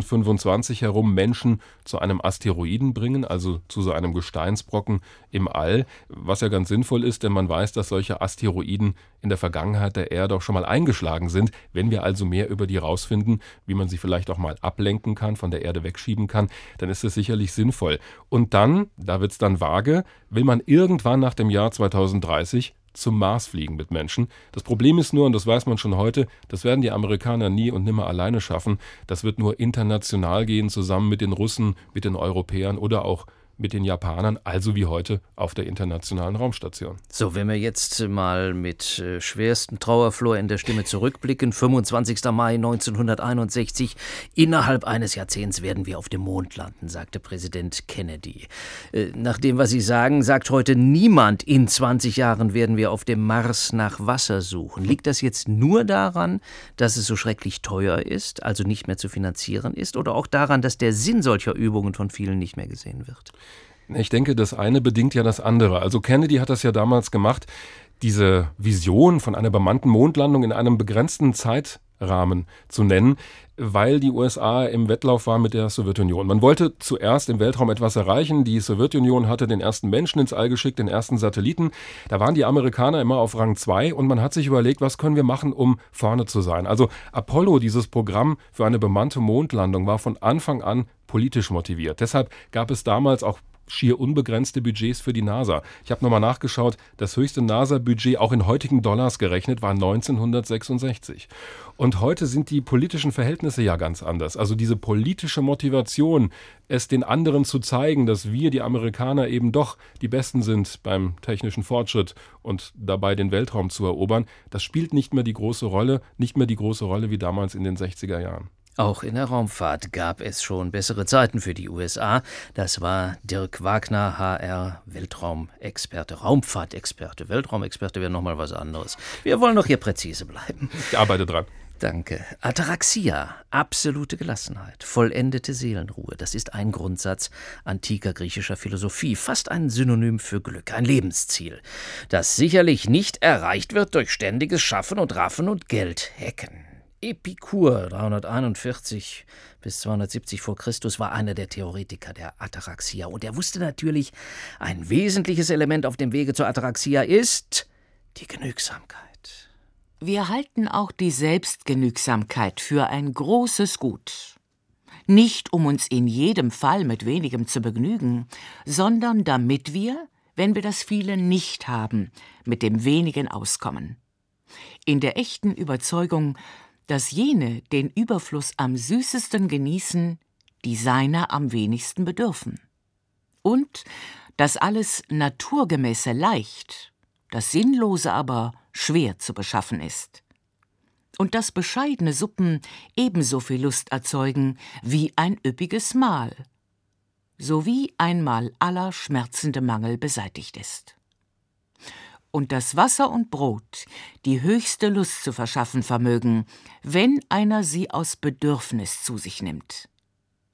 2025 herum Menschen zu einem Asteroiden bringen, also zu so einem Gesteinsbrocken im All, was ja ganz sinnvoll ist, denn man weiß, dass solche Asteroiden in der Vergangenheit der Erde auch schon mal eingeschlagen sind. Wenn wir also mehr über die rausfinden, wie man sie vielleicht auch mal ablenken kann, von der Erde wegschieben kann, dann ist es sicherlich sinnvoll. Und dann, da wird's dann vage, will man irgendwann nach dem Jahr 2030 zum Mars fliegen mit Menschen. Das Problem ist nur, und das weiß man schon heute, das werden die Amerikaner nie und nimmer alleine schaffen. Das wird nur international gehen, zusammen mit den Russen, mit den Europäern oder auch mit den Japanern, also wie heute auf der Internationalen Raumstation. So, wenn wir jetzt mal mit schwerstem Trauerflor in der Stimme zurückblicken, 25. Mai 1961, innerhalb eines Jahrzehnts werden wir auf dem Mond landen, sagte Präsident Kennedy. Nach dem, was Sie sagen, sagt heute niemand, in 20 Jahren werden wir auf dem Mars nach Wasser suchen. Liegt das jetzt nur daran, dass es so schrecklich teuer ist, also nicht mehr zu finanzieren ist, oder auch daran, dass der Sinn solcher Übungen von vielen nicht mehr gesehen wird? Ich denke, das eine bedingt ja das andere. Also Kennedy hat das ja damals gemacht, diese Vision von einer bemannten Mondlandung in einem begrenzten Zeitrahmen zu nennen, weil die USA im Wettlauf war mit der Sowjetunion. Man wollte zuerst im Weltraum etwas erreichen. Die Sowjetunion hatte den ersten Menschen ins All geschickt, den ersten Satelliten. Da waren die Amerikaner immer auf Rang 2 und man hat sich überlegt, was können wir machen, um vorne zu sein. Also Apollo, dieses Programm für eine bemannte Mondlandung, war von Anfang an politisch motiviert. Deshalb gab es damals auch schier unbegrenzte Budgets für die NASA. Ich habe nochmal nachgeschaut, das höchste NASA-Budget, auch in heutigen Dollars gerechnet, war 1966. Und heute sind die politischen Verhältnisse ja ganz anders. Also diese politische Motivation, es den anderen zu zeigen, dass wir, die Amerikaner, eben doch die Besten sind beim technischen Fortschritt und dabei den Weltraum zu erobern, das spielt nicht mehr die große Rolle wie damals in den 60er Jahren. Auch in der Raumfahrt gab es schon bessere Zeiten für die USA. Das war Dirk Wagner, HR, Weltraumexperte, Raumfahrtexperte. Weltraumexperte wäre nochmal was anderes. Wir wollen doch hier präzise bleiben. Ich arbeite dran. Danke. Ataraxia, absolute Gelassenheit, vollendete Seelenruhe. Das ist ein Grundsatz antiker griechischer Philosophie, fast ein Synonym für Glück, ein Lebensziel, das sicherlich nicht erreicht wird durch ständiges Schaffen und Raffen und Geldhecken. Epikur, 341 bis 270 vor Christus, war einer der Theoretiker der Ataraxia. Und er wusste natürlich, ein wesentliches Element auf dem Wege zur Ataraxia ist die Genügsamkeit. Wir halten auch die Selbstgenügsamkeit für ein großes Gut. Nicht, um uns in jedem Fall mit wenigem zu begnügen, sondern damit wir, wenn wir das Viele nicht haben, mit dem Wenigen auskommen. In der echten Überzeugung, dass jene den Überfluss am süßesten genießen, die seiner am wenigsten bedürfen. Und dass alles Naturgemäße leicht, das Sinnlose aber schwer zu beschaffen ist. Und dass bescheidene Suppen ebenso viel Lust erzeugen wie ein üppiges Mahl, sowie einmal aller schmerzende Mangel beseitigt ist. Und dass Wasser und Brot die höchste Lust zu verschaffen vermögen, wenn einer sie aus Bedürfnis zu sich nimmt.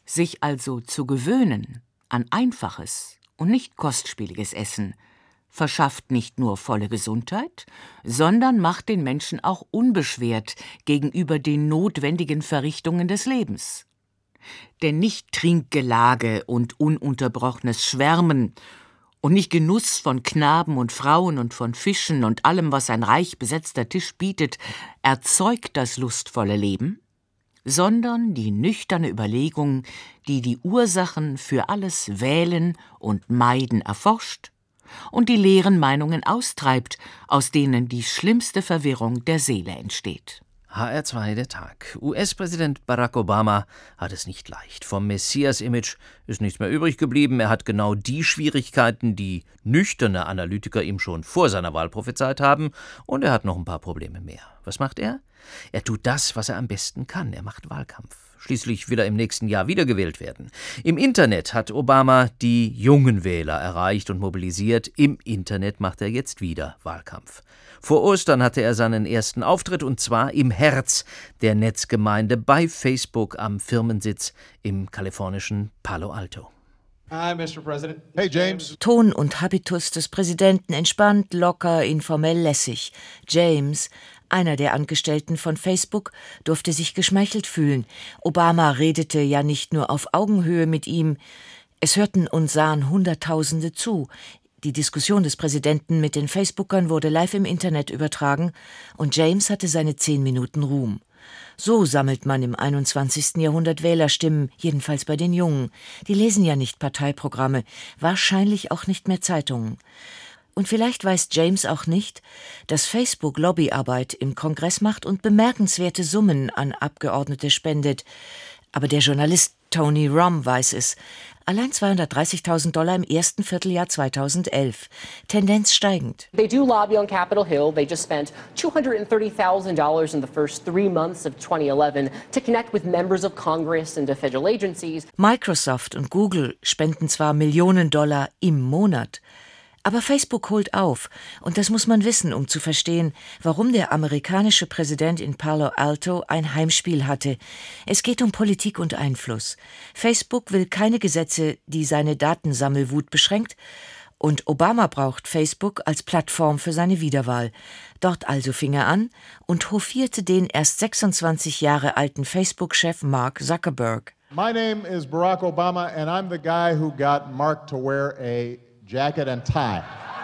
Sich also zu gewöhnen an einfaches und nicht kostspieliges Essen verschafft nicht nur volle Gesundheit, sondern macht den Menschen auch unbeschwert gegenüber den notwendigen Verrichtungen des Lebens. Denn nicht Trinkgelage und ununterbrochenes Schwärmen und nicht Genuss von Knaben und Frauen und von Fischen und allem, was ein reich besetzter Tisch bietet, erzeugt das lustvolle Leben, sondern die nüchterne Überlegung, die die Ursachen für alles Wählen und Meiden erforscht und die leeren Meinungen austreibt, aus denen die schlimmste Verwirrung der Seele entsteht. HR2 der Tag. US-Präsident Barack Obama hat es nicht leicht. Vom Messias-Image ist nichts mehr übrig geblieben. Er hat genau die Schwierigkeiten, die nüchterne Analytiker ihm schon vor seiner Wahl prophezeit haben. Und er hat noch ein paar Probleme mehr. Was macht er? Er tut das, was er am besten kann. Er macht Wahlkampf. Schließlich will er im nächsten Jahr wiedergewählt werden. Im Internet hat Obama die jungen Wähler erreicht und mobilisiert. Im Internet macht er jetzt wieder Wahlkampf. Vor Ostern hatte er seinen ersten Auftritt, und zwar im Herz der Netzgemeinde bei Facebook am Firmensitz im kalifornischen Palo Alto. Hi, Mr. President. Hey, James. Ton und Habitus des Präsidenten entspannt, locker, informell, lässig. James, einer der Angestellten von Facebook, durfte sich geschmeichelt fühlen. Obama redete ja nicht nur auf Augenhöhe mit ihm. Es hörten und sahen Hunderttausende zu. Die Diskussion des Präsidenten mit den Facebookern wurde live im Internet übertragen und James hatte seine 10 Minuten Ruhm. So sammelt man im 21. Jahrhundert Wählerstimmen, jedenfalls bei den Jungen. Die lesen ja nicht Parteiprogramme, wahrscheinlich auch nicht mehr Zeitungen. Und vielleicht weiß James auch nicht, dass Facebook Lobbyarbeit im Kongress macht und bemerkenswerte Summen an Abgeordnete spendet. Aber der Journalist Tony Romm weiß es. Allein $230.000 im ersten Vierteljahr 2011. Tendenz steigend. They do lobby on Capitol Hill. They just spent $230,000 in the first 3 months of 2011 to connect with members of Congress and federal agencies. Microsoft und Google spenden zwar Millionen Dollar im Monat, aber Facebook holt auf, und das muss man wissen, um zu verstehen, warum der amerikanische Präsident in Palo Alto ein Heimspiel hatte. Es geht um Politik und Einfluss. Facebook will keine Gesetze, die seine Datensammelwut beschränkt, und Obama braucht Facebook als Plattform für seine Wiederwahl. Dort also fing er an und hofierte den erst 26 Jahre alten Facebook-Chef Mark Zuckerberg. My name is Barack Obama and I'm the guy who got Mark to wear a jacket and tie.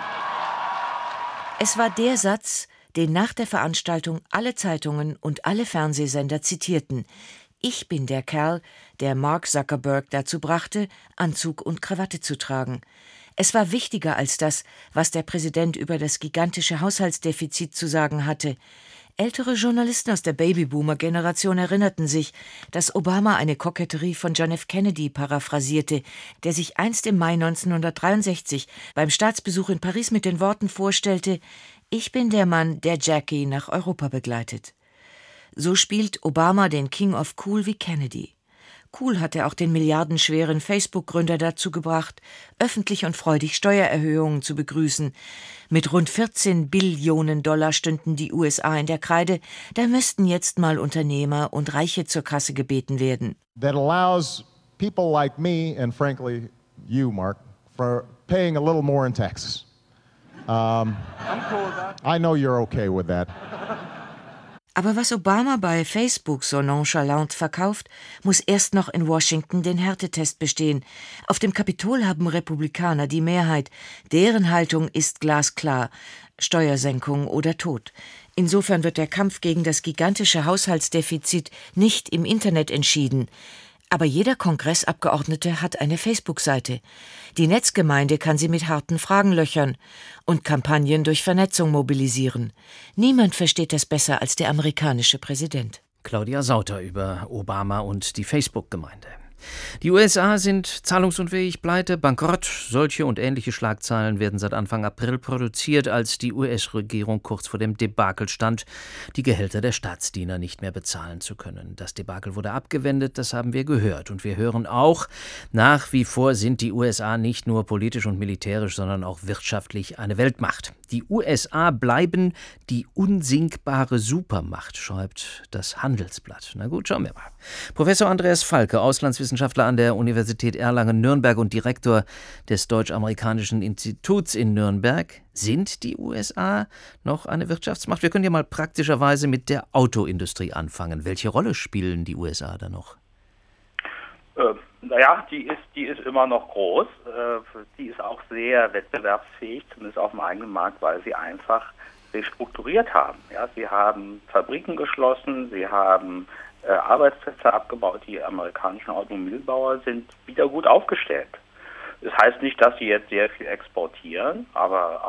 Es war der Satz, den nach der Veranstaltung alle Zeitungen und alle Fernsehsender zitierten. Ich bin der Kerl, der Mark Zuckerberg dazu brachte, Anzug und Krawatte zu tragen. Es war wichtiger als das, was der Präsident über das gigantische Haushaltsdefizit zu sagen hatte. Ältere Journalisten aus der Babyboomer-Generation erinnerten sich, dass Obama eine Koketterie von John F. Kennedy paraphrasierte, der sich einst im Mai 1963 beim Staatsbesuch in Paris mit den Worten vorstellte: Ich bin der Mann, der Jackie nach Europa begleitet. So spielt Obama den King of Cool wie Kennedy. Cool hat er auch den milliardenschweren Facebook-Gründer dazu gebracht, öffentlich und freudig Steuererhöhungen zu begrüßen. Mit rund 14 Billionen Dollar stünden die USA in der Kreide. Da müssten jetzt mal Unternehmer und Reiche zur Kasse gebeten werden. That allows people like me and frankly you, Mark, for paying a little more in taxes. I'm cool with that. I know you're okay with that. Aber was Obama bei Facebook so nonchalant verkauft, muss erst noch in Washington den Härtetest bestehen. Auf dem Kapitol haben Republikaner die Mehrheit. Deren Haltung ist glasklar: Steuersenkung oder Tod. Insofern wird der Kampf gegen das gigantische Haushaltsdefizit nicht im Internet entschieden. Aber jeder Kongressabgeordnete hat eine Facebook-Seite. Die Netzgemeinde kann sie mit harten Fragen löchern und Kampagnen durch Vernetzung mobilisieren. Niemand versteht das besser als der amerikanische Präsident. Claudia Sauter über Obama und die Facebook-Gemeinde. Die USA sind zahlungsunfähig, pleite, bankrott. Solche und ähnliche Schlagzeilen werden seit Anfang April produziert, als die US-Regierung kurz vor dem Debakel stand, die Gehälter der Staatsdiener nicht mehr bezahlen zu können. Das Debakel wurde abgewendet, das haben wir gehört. Und wir hören auch, nach wie vor sind die USA nicht nur politisch und militärisch, sondern auch wirtschaftlich eine Weltmacht. Die USA bleiben die unsinkbare Supermacht, schreibt das Handelsblatt. Na gut, schauen wir mal. Professor Andreas Falke, Auslandswissenschaftler an der Universität Erlangen-Nürnberg und Direktor des Deutsch-Amerikanischen Instituts in Nürnberg. Sind die USA noch eine Wirtschaftsmacht? Wir können ja mal praktischerweise mit der Autoindustrie anfangen. Welche Rolle spielen die USA da noch? Naja, die ist immer noch groß. Die ist auch sehr wettbewerbsfähig, zumindest auf dem eigenen Markt, weil sie einfach restrukturiert haben. Ja, sie haben Fabriken geschlossen, sie haben Arbeitsplätze abgebaut. Die amerikanischen Automobilbauer sind wieder gut aufgestellt. Das heißt nicht, dass sie jetzt sehr viel exportieren, aber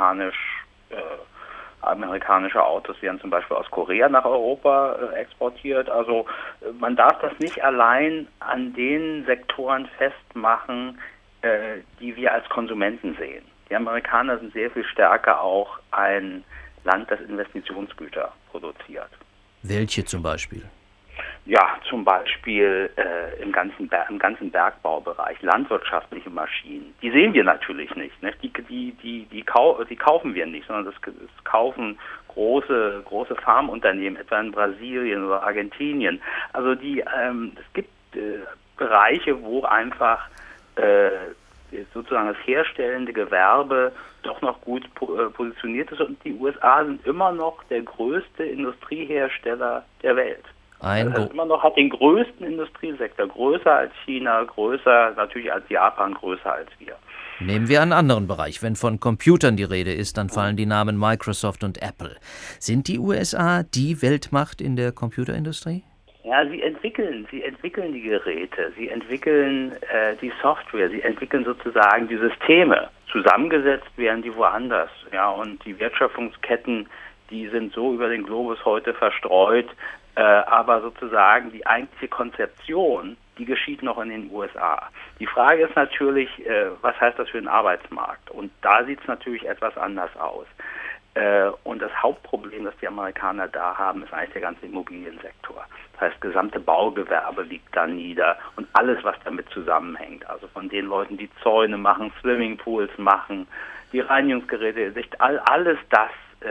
amerikanische Autos werden zum Beispiel aus Korea nach Europa exportiert. Also man darf das nicht allein an den Sektoren festmachen, die wir als Konsumenten sehen. Die Amerikaner sind sehr viel stärker auch ein Land, das Investitionsgüter produziert. Welche zum Beispiel? Ja, zum Beispiel im ganzen Bergbaubereich, landwirtschaftliche Maschinen. Die sehen wir natürlich nicht. Die kaufen wir nicht, sondern das kaufen große Farmunternehmen, etwa in Brasilien oder Argentinien. Also es gibt Bereiche, wo einfach sozusagen das herstellende Gewerbe doch noch gut positioniert ist, und die USA sind immer noch der größte Industriehersteller der Welt. Immer noch hat den größten Industriesektor, größer als China, größer natürlich als Japan, größer als wir. Nehmen wir einen anderen Bereich. Wenn von Computern die Rede ist, dann fallen die Namen Microsoft und Apple. Sind die USA die Weltmacht in der Computerindustrie? Ja, sie entwickeln die Geräte, sie entwickeln die Software, sie entwickeln sozusagen die Systeme. Zusammengesetzt werden die woanders. Ja, und die Wertschöpfungsketten, die sind so über den Globus heute verstreut, aber sozusagen die eigentliche Konzeption, die geschieht noch in den USA. Die Frage ist natürlich, was heißt das für den Arbeitsmarkt? Und da sieht es natürlich etwas anders aus. Und das Hauptproblem, das die Amerikaner da haben, ist eigentlich der ganze Immobiliensektor. Das heißt, das gesamte Baugewerbe liegt da nieder und alles, was damit zusammenhängt. Also von den Leuten, die Zäune machen, Swimmingpools machen, die Reinigungsgeräte, alles das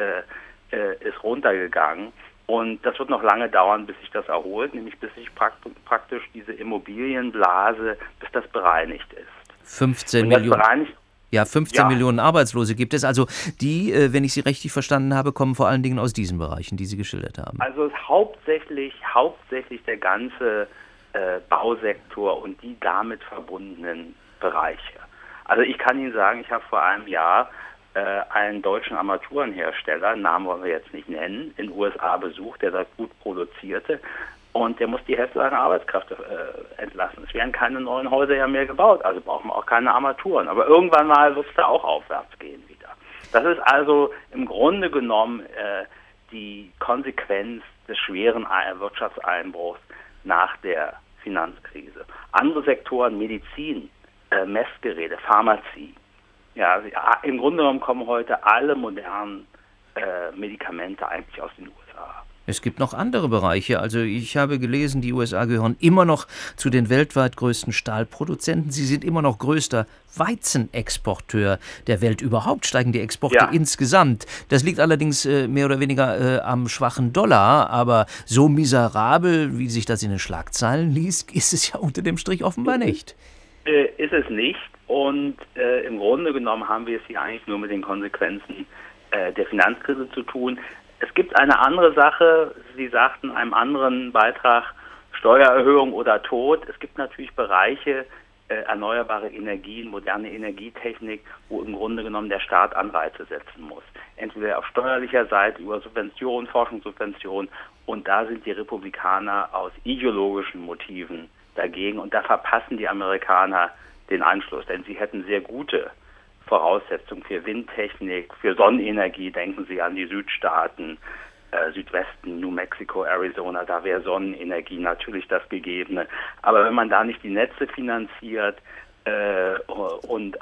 ist runtergegangen. Und das wird noch lange dauern, bis sich das erholt, nämlich bis sich praktisch diese Immobilienblase, bis das bereinigt ist. 15 Millionen Arbeitslose gibt es. Also die, wenn ich Sie richtig verstanden habe, kommen vor allen Dingen aus diesen Bereichen, die Sie geschildert haben. Also es ist hauptsächlich der ganze Bausektor und die damit verbundenen Bereiche. Also ich kann Ihnen sagen, ich habe vor einem Jahr einen deutschen Armaturenhersteller, Namen wollen wir jetzt nicht nennen, in den USA besucht, der das gut produzierte, und der muss die Hälfte seiner Arbeitskräfte entlassen. Es werden keine neuen Häuser ja mehr gebaut, also brauchen wir auch keine Armaturen. Aber irgendwann mal wird es da auch aufwärts gehen wieder. Das ist also im Grunde genommen die Konsequenz des schweren Wirtschaftseinbruchs nach der Finanzkrise. Andere Sektoren, Medizin, Messgeräte, Pharmazie. Ja, im Grunde genommen kommen heute alle modernen Medikamente eigentlich aus den USA. Es gibt noch andere Bereiche. Also ich habe gelesen, die USA gehören immer noch zu den weltweit größten Stahlproduzenten. Sie sind immer noch größter Weizenexporteur der Welt. Überhaupt steigen die Exporte insgesamt. Das liegt allerdings mehr oder weniger am schwachen Dollar. Aber so miserabel, wie sich das in den Schlagzeilen liest, ist es ja unter dem Strich offenbar nicht. Ist es nicht. Und im Grunde genommen haben wir es hier eigentlich nur mit den Konsequenzen der Finanzkrise zu tun. Es gibt eine andere Sache, Sie sagten in einem anderen Beitrag, Steuererhöhung oder Tod. Es gibt natürlich Bereiche, erneuerbare Energien, moderne Energietechnik, wo im Grunde genommen der Staat Anreize setzen muss. Entweder auf steuerlicher Seite über Subventionen, Forschungssubventionen, und da sind die Republikaner aus ideologischen Motiven dagegen, und da verpassen die Amerikaner den Anschluss, denn sie hätten sehr gute Voraussetzungen für Windtechnik, für Sonnenenergie. Denken Sie an die Südstaaten, Südwesten, New Mexico, Arizona, da wäre Sonnenenergie natürlich das Gegebene. Aber wenn man da nicht die Netze finanziert und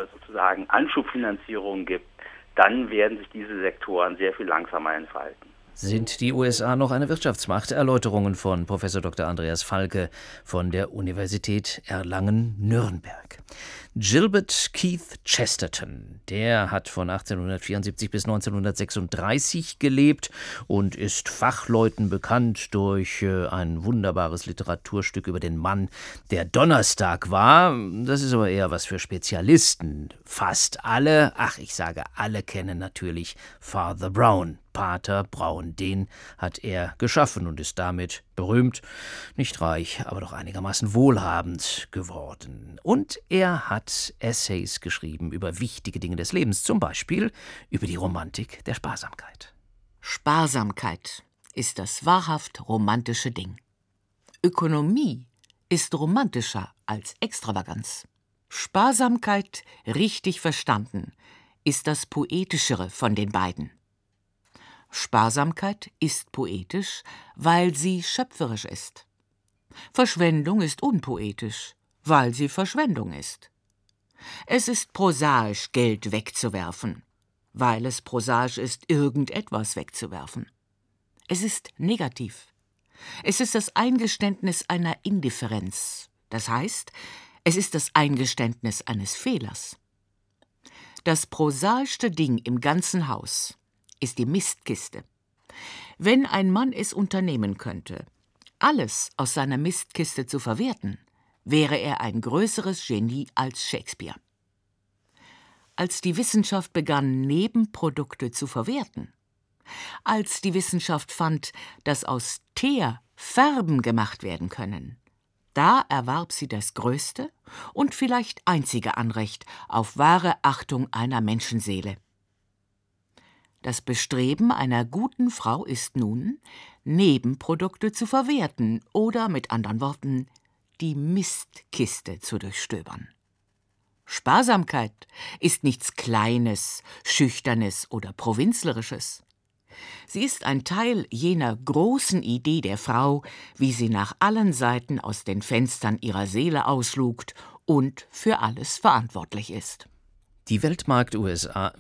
sozusagen Anschubfinanzierung gibt, dann werden sich diese Sektoren sehr viel langsamer entfalten. Sind die USA noch eine Wirtschaftsmacht? Erläuterungen von Prof. Dr. Andreas Falke von der Universität Erlangen-Nürnberg. Gilbert Keith Chesterton, der hat von 1874 bis 1936 gelebt und ist Fachleuten bekannt durch ein wunderbares Literaturstück über den Mann, der Donnerstag war. Das ist aber eher was für Spezialisten. Fast alle, alle kennen natürlich Father Brown. Pater Brown, den hat er geschaffen und ist damit berühmt, nicht reich, aber doch einigermaßen wohlhabend geworden. Und er hat Essays geschrieben über wichtige Dinge des Lebens, zum Beispiel über die Romantik der Sparsamkeit. Sparsamkeit ist das wahrhaft romantische Ding. Ökonomie ist romantischer als Extravaganz. Sparsamkeit, richtig verstanden, ist das Poetischere von den beiden. Sparsamkeit ist poetisch, weil sie schöpferisch ist. Verschwendung ist unpoetisch, weil sie Verschwendung ist. Es ist prosaisch, Geld wegzuwerfen, weil es prosaisch ist, irgendetwas wegzuwerfen. Es ist negativ. Es ist das Eingeständnis einer Indifferenz. Das heißt, es ist das Eingeständnis eines Fehlers. Das prosaischste Ding im ganzen Haus ist die Mistkiste. Wenn ein Mann es unternehmen könnte, alles aus seiner Mistkiste zu verwerten, wäre er ein größeres Genie als Shakespeare. Als die Wissenschaft begann, Nebenprodukte zu verwerten, als die Wissenschaft fand, dass aus Teer Farben gemacht werden können, da erwarb sie das größte und vielleicht einzige Anrecht auf wahre Achtung einer Menschenseele. Das Bestreben einer guten Frau ist nun, Nebenprodukte zu verwerten oder mit anderen Worten, die Mistkiste zu durchstöbern. Sparsamkeit ist nichts Kleines, Schüchternes oder Provinzlerisches. Sie ist ein Teil jener großen Idee der Frau, wie sie nach allen Seiten aus den Fenstern ihrer Seele auslugt und für alles verantwortlich ist. Die Weltmacht USA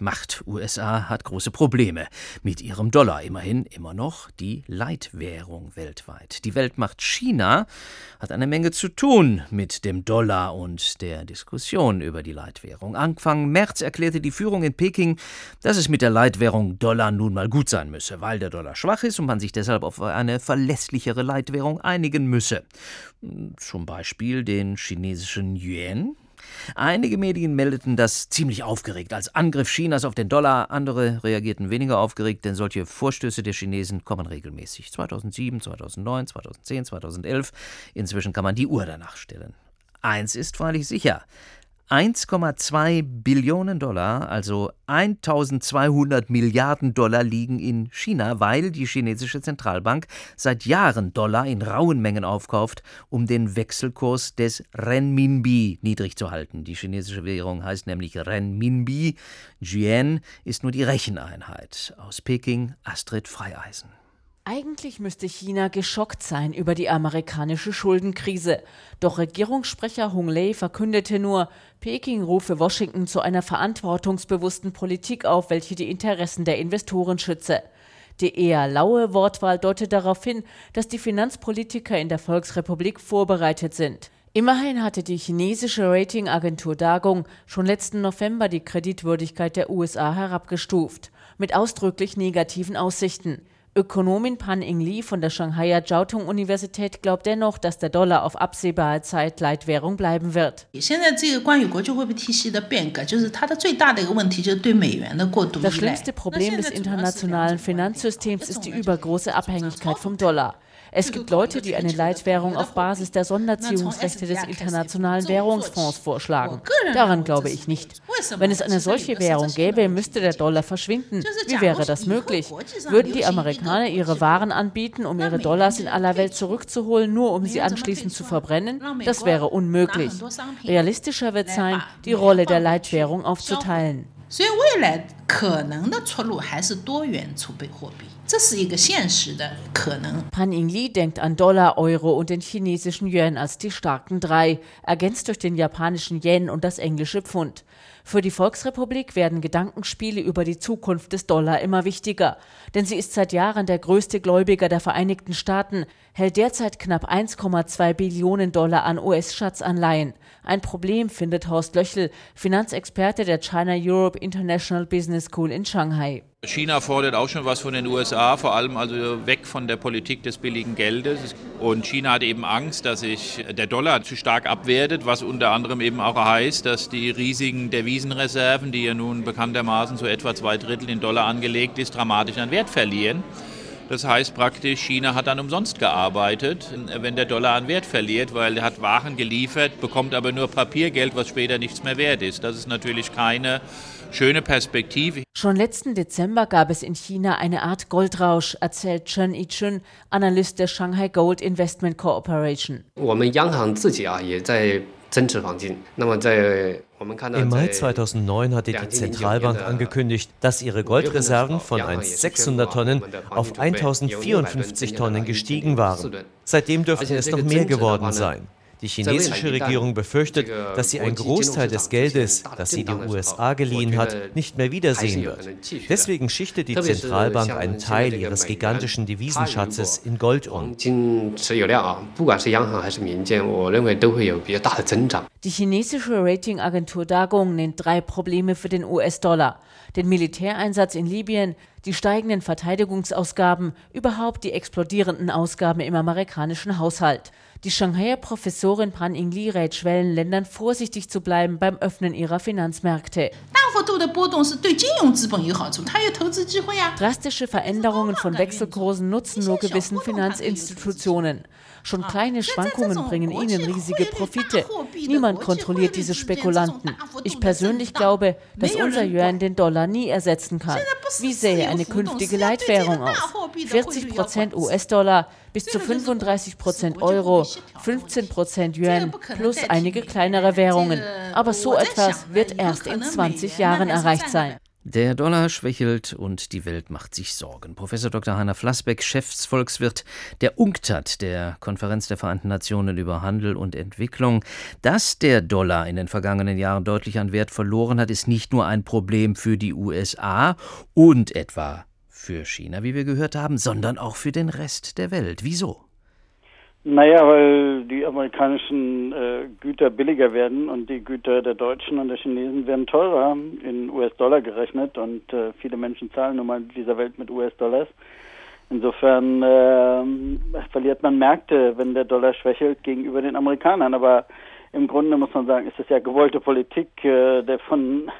hat große Probleme mit ihrem Dollar. Immerhin immer noch die Leitwährung weltweit. Die Weltmacht China hat eine Menge zu tun mit dem Dollar und der Diskussion über die Leitwährung. Anfang März erklärte die Führung in Peking, dass es mit der Leitwährung Dollar nun mal gut sein müsse, weil der Dollar schwach ist und man sich deshalb auf eine verlässlichere Leitwährung einigen müsse. Zum Beispiel den chinesischen Yuan. Einige Medien meldeten das ziemlich aufgeregt als Angriff Chinas auf den Dollar. Andere reagierten weniger aufgeregt, denn solche Vorstöße der Chinesen kommen regelmäßig. 2007, 2009, 2010, 2011. Inzwischen kann man die Uhr danach stellen. Eins ist freilich sicher. 1,2 Billionen Dollar, also 1200 Milliarden Dollar liegen in China, weil die chinesische Zentralbank seit Jahren Dollar in rauen Mengen aufkauft, um den Wechselkurs des Renminbi niedrig zu halten. Die chinesische Währung heißt nämlich Renminbi. Yuan ist nur die Recheneinheit. Aus Peking Astrid Freieisen. Eigentlich müsste China geschockt sein über die amerikanische Schuldenkrise. Doch Regierungssprecher Hung Lei verkündete nur, Peking rufe Washington zu einer verantwortungsbewussten Politik auf, welche die Interessen der Investoren schütze. Die eher laue Wortwahl deutet darauf hin, dass die Finanzpolitiker in der Volksrepublik vorbereitet sind. Immerhin hatte die chinesische Ratingagentur Dagung schon letzten November die Kreditwürdigkeit der USA herabgestuft, mit ausdrücklich negativen Aussichten. Ökonomin Pan Ying-li von der Shanghaier Jiao-Tong-Universität glaubt dennoch, dass der Dollar auf absehbare Zeit Leitwährung bleiben wird. Das schlimmste Problem des internationalen Finanzsystems ist die übergroße Abhängigkeit vom Dollar. Es gibt Leute, die eine Leitwährung auf Basis der Sonderziehungsrechte des Internationalen Währungsfonds vorschlagen. Daran glaube ich nicht. Wenn es eine solche Währung gäbe, müsste der Dollar verschwinden. Wie wäre das möglich? Würden die Amerikaner ihre Waren anbieten, um ihre Dollars in aller Welt zurückzuholen, nur um sie anschließend zu verbrennen? Das wäre unmöglich. Realistischer wird sein, die Rolle der Leitwährung aufzuteilen. Pan Ying-li denkt an Dollar, Euro und den chinesischen Yuan als die starken drei, ergänzt durch den japanischen Yen und das englische Pfund. Für die Volksrepublik werden Gedankenspiele über die Zukunft des Dollar immer wichtiger. Denn sie ist seit Jahren der größte Gläubiger der Vereinigten Staaten, hält derzeit knapp 1,2 Billionen Dollar an US-Schatzanleihen. Ein Problem, findet Horst Löchel, Finanzexperte der China Europe International Business School in Shanghai. China fordert auch schon was von den USA, vor allem also weg von der Politik des billigen Geldes. Und China hat eben Angst, dass sich der Dollar zu stark abwertet, was unter anderem eben auch heißt, dass die riesigen Devisenreserven, die ja nun bekanntermaßen so etwa 2/3 in Dollar angelegt ist, dramatisch an Wert verlieren. Das heißt praktisch, China hat dann umsonst gearbeitet, wenn der Dollar an Wert verliert, weil er hat Waren geliefert, bekommt aber nur Papiergeld, was später nichts mehr wert ist. Das ist natürlich keine schöne Perspektive. Schon letzten Dezember gab es in China eine Art Goldrausch, erzählt Chen Yichun, Analyst der Shanghai Gold Investment Corporation. Im Mai 2009 hatte die Zentralbank angekündigt, dass ihre Goldreserven von einst 600 Tonnen auf 1054 Tonnen gestiegen waren. Seitdem dürften es noch mehr geworden sein. Die chinesische Regierung befürchtet, dass sie einen Großteil des Geldes, das sie den USA geliehen hat, nicht mehr wiedersehen wird. Deswegen schichtet die Zentralbank einen Teil ihres gigantischen Devisenschatzes in Gold um. Die chinesische Ratingagentur Dagong nennt 3 Probleme für den US-Dollar: den Militäreinsatz in Libyen, die steigenden Verteidigungsausgaben, überhaupt die explodierenden Ausgaben im amerikanischen Haushalt. Die Shanghaier Professorin Pan Yingli rät Schwellenländern, vorsichtig zu bleiben beim Öffnen ihrer Finanzmärkte. Drastische Veränderungen von Wechselkursen nutzen nur gewissen Finanzinstitutionen. Schon kleine Schwankungen bringen ihnen riesige Profite. Niemand kontrolliert diese Spekulanten. Ich persönlich glaube, dass unser Yuan den Dollar nie ersetzen kann. Wie sähe eine künftige Leitwährung aus? 40% US-Dollar, bis zu 35% Euro, 15% Yuan plus einige kleinere Währungen. Aber so etwas wird erst in 20 Jahren erreicht sein. Der Dollar schwächelt und die Welt macht sich Sorgen. Professor Dr. Heiner Flassbeck, Chefsvolkswirt der UNCTAD, der Konferenz der Vereinten Nationen über Handel und Entwicklung. Dass der Dollar in den vergangenen Jahren deutlich an Wert verloren hat, ist nicht nur ein Problem für die USA und etwa für China, wie wir gehört haben, sondern auch für den Rest der Welt. Wieso? Naja, weil die amerikanischen Güter billiger werden und die Güter der Deutschen und der Chinesen werden teurer in US-Dollar gerechnet und viele Menschen zahlen nun mal in dieser Welt mit US-Dollars. Insofern verliert man Märkte, wenn der Dollar schwächelt gegenüber den Amerikanern. Aber im Grunde muss man sagen, ist es ja gewollte Politik, der von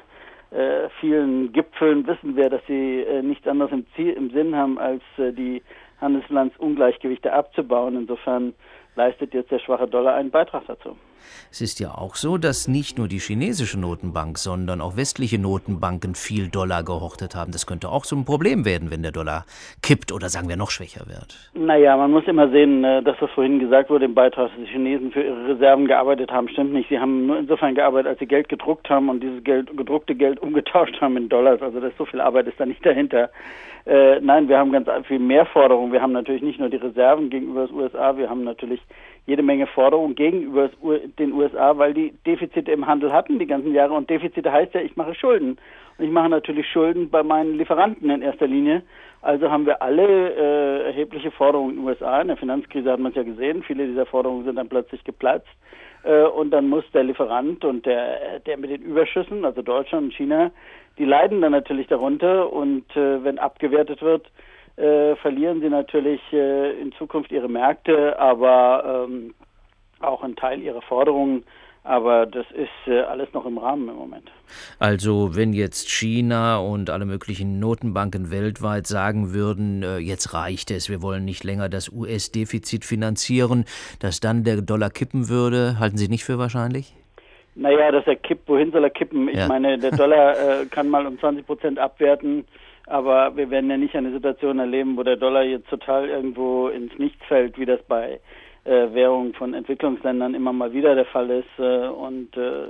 vielen Gipfeln wissen wir, dass sie nichts anderes im Sinn haben, als die Handelsbilanzungleichgewichte abzubauen. Insofern leistet jetzt der schwache Dollar einen Beitrag dazu. Es ist ja auch so, dass nicht nur die chinesische Notenbank, sondern auch westliche Notenbanken viel Dollar gehortet haben. Das könnte auch so ein Problem werden, wenn der Dollar kippt oder sagen wir noch schwächer wird. Naja, man muss immer sehen, dass was vorhin gesagt wurde im Beitrag, dass die Chinesen für ihre Reserven gearbeitet haben, stimmt nicht. Sie haben nur insofern gearbeitet, als sie Geld gedruckt haben und dieses gedruckte Geld umgetauscht haben in Dollars. Also so viel Arbeit ist da nicht dahinter. Nein, wir haben ganz viel mehr Forderungen. Wir haben natürlich nicht nur die Reserven gegenüber den USA, wir haben natürlich jede Menge Forderungen gegenüber den USA, weil die Defizite im Handel hatten die ganzen Jahre. Und Defizite heißt ja, ich mache Schulden. Und ich mache natürlich Schulden bei meinen Lieferanten in erster Linie. Also haben wir alle erhebliche Forderungen in den USA. In der Finanzkrise hat man es ja gesehen. Viele dieser Forderungen sind dann plötzlich geplatzt. Und dann muss der Lieferant und der mit den Überschüssen, also Deutschland und China, die leiden dann natürlich darunter. Und wenn abgewertet wird, verlieren sie natürlich in Zukunft ihre Märkte, aber auch einen Teil ihrer Forderungen. Aber das ist alles noch im Rahmen im Moment. Also wenn jetzt China und alle möglichen Notenbanken weltweit sagen würden, jetzt reicht es, wir wollen nicht länger das US-Defizit finanzieren, dass dann der Dollar kippen würde, halten Sie nicht für wahrscheinlich? Naja, dass er kippt, wohin soll er kippen? Ich meine, der Dollar kann mal um 20% abwerten. Aber wir werden ja nicht eine Situation erleben, wo der Dollar jetzt total irgendwo ins Nichts fällt, wie das bei Währungen von Entwicklungsländern immer mal wieder der Fall ist. Und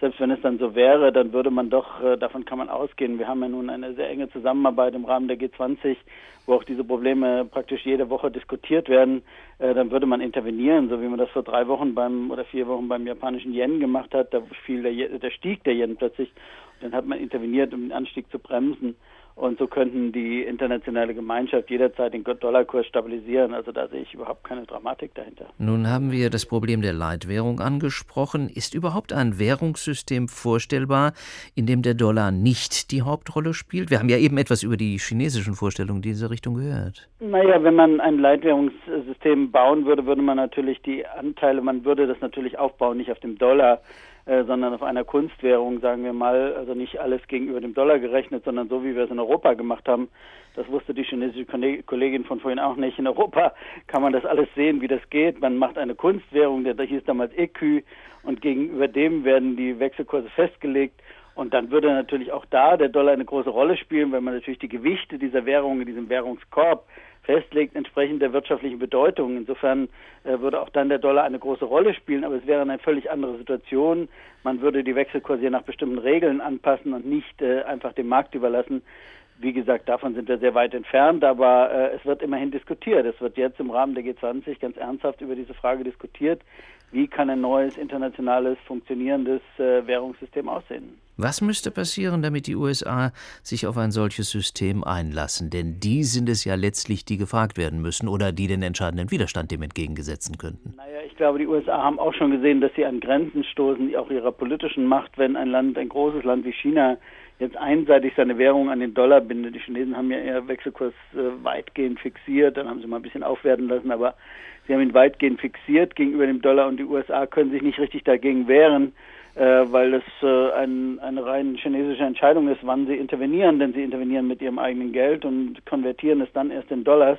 selbst wenn es dann so wäre, dann würde man doch, davon kann man ausgehen, wir haben ja nun eine sehr enge Zusammenarbeit im Rahmen der G20, wo auch diese Probleme praktisch jede Woche diskutiert werden, dann würde man intervenieren, so wie man das vor 4 Wochen beim japanischen Yen gemacht hat, da stieg der Yen plötzlich, dann hat man interveniert, um den Anstieg zu bremsen. Und so könnten die internationale Gemeinschaft jederzeit den Dollarkurs stabilisieren. Also da sehe ich überhaupt keine Dramatik dahinter. Nun haben wir das Problem der Leitwährung angesprochen. Ist überhaupt ein Währungssystem vorstellbar, in dem der Dollar nicht die Hauptrolle spielt? Wir haben ja eben etwas über die chinesischen Vorstellungen in diese Richtung gehört. Naja, wenn man ein Leitwährungssystem bauen würde, würde man natürlich die Anteile, man würde das natürlich aufbauen, nicht auf dem Dollar, sondern auf einer Kunstwährung, sagen wir mal, also nicht alles gegenüber dem Dollar gerechnet, sondern so, wie wir es in Europa gemacht haben. Das wusste die chinesische Kollegin von vorhin auch nicht. In Europa kann man das alles sehen, wie das geht. Man macht eine Kunstwährung, der hieß damals ECU, und gegenüber dem werden die Wechselkurse festgelegt. Und dann würde natürlich auch da der Dollar eine große Rolle spielen, weil man natürlich die Gewichte dieser Währung in diesem Währungskorb festlegt, entsprechend der wirtschaftlichen Bedeutung. Insofern würde auch dann der Dollar eine große Rolle spielen, aber es wäre eine völlig andere Situation. Man würde die Wechselkurse nach bestimmten Regeln anpassen und nicht einfach dem Markt überlassen. Wie gesagt, davon sind wir sehr weit entfernt, aber es wird immerhin diskutiert. Es wird jetzt im Rahmen der G20 ganz ernsthaft über diese Frage diskutiert, wie kann ein neues, internationales, funktionierendes Währungssystem aussehen. Was müsste passieren, damit die USA sich auf ein solches System einlassen? Denn die sind es ja letztlich, die gefragt werden müssen oder die den entscheidenden Widerstand dem entgegensetzen könnten. Naja, ich glaube, die USA haben auch schon gesehen, dass sie an Grenzen stoßen, auch ihrer politischen Macht, wenn ein großes Land wie China jetzt einseitig seine Währung an den Dollar bindet. Die Chinesen haben ja ihren Wechselkurs weitgehend fixiert, dann haben sie mal ein bisschen aufwerten lassen, aber sie haben ihn weitgehend fixiert gegenüber dem Dollar und die USA können sich nicht richtig dagegen wehren, weil das eine rein chinesische Entscheidung ist, wann sie intervenieren, denn sie intervenieren mit ihrem eigenen Geld und konvertieren es dann erst in Dollars.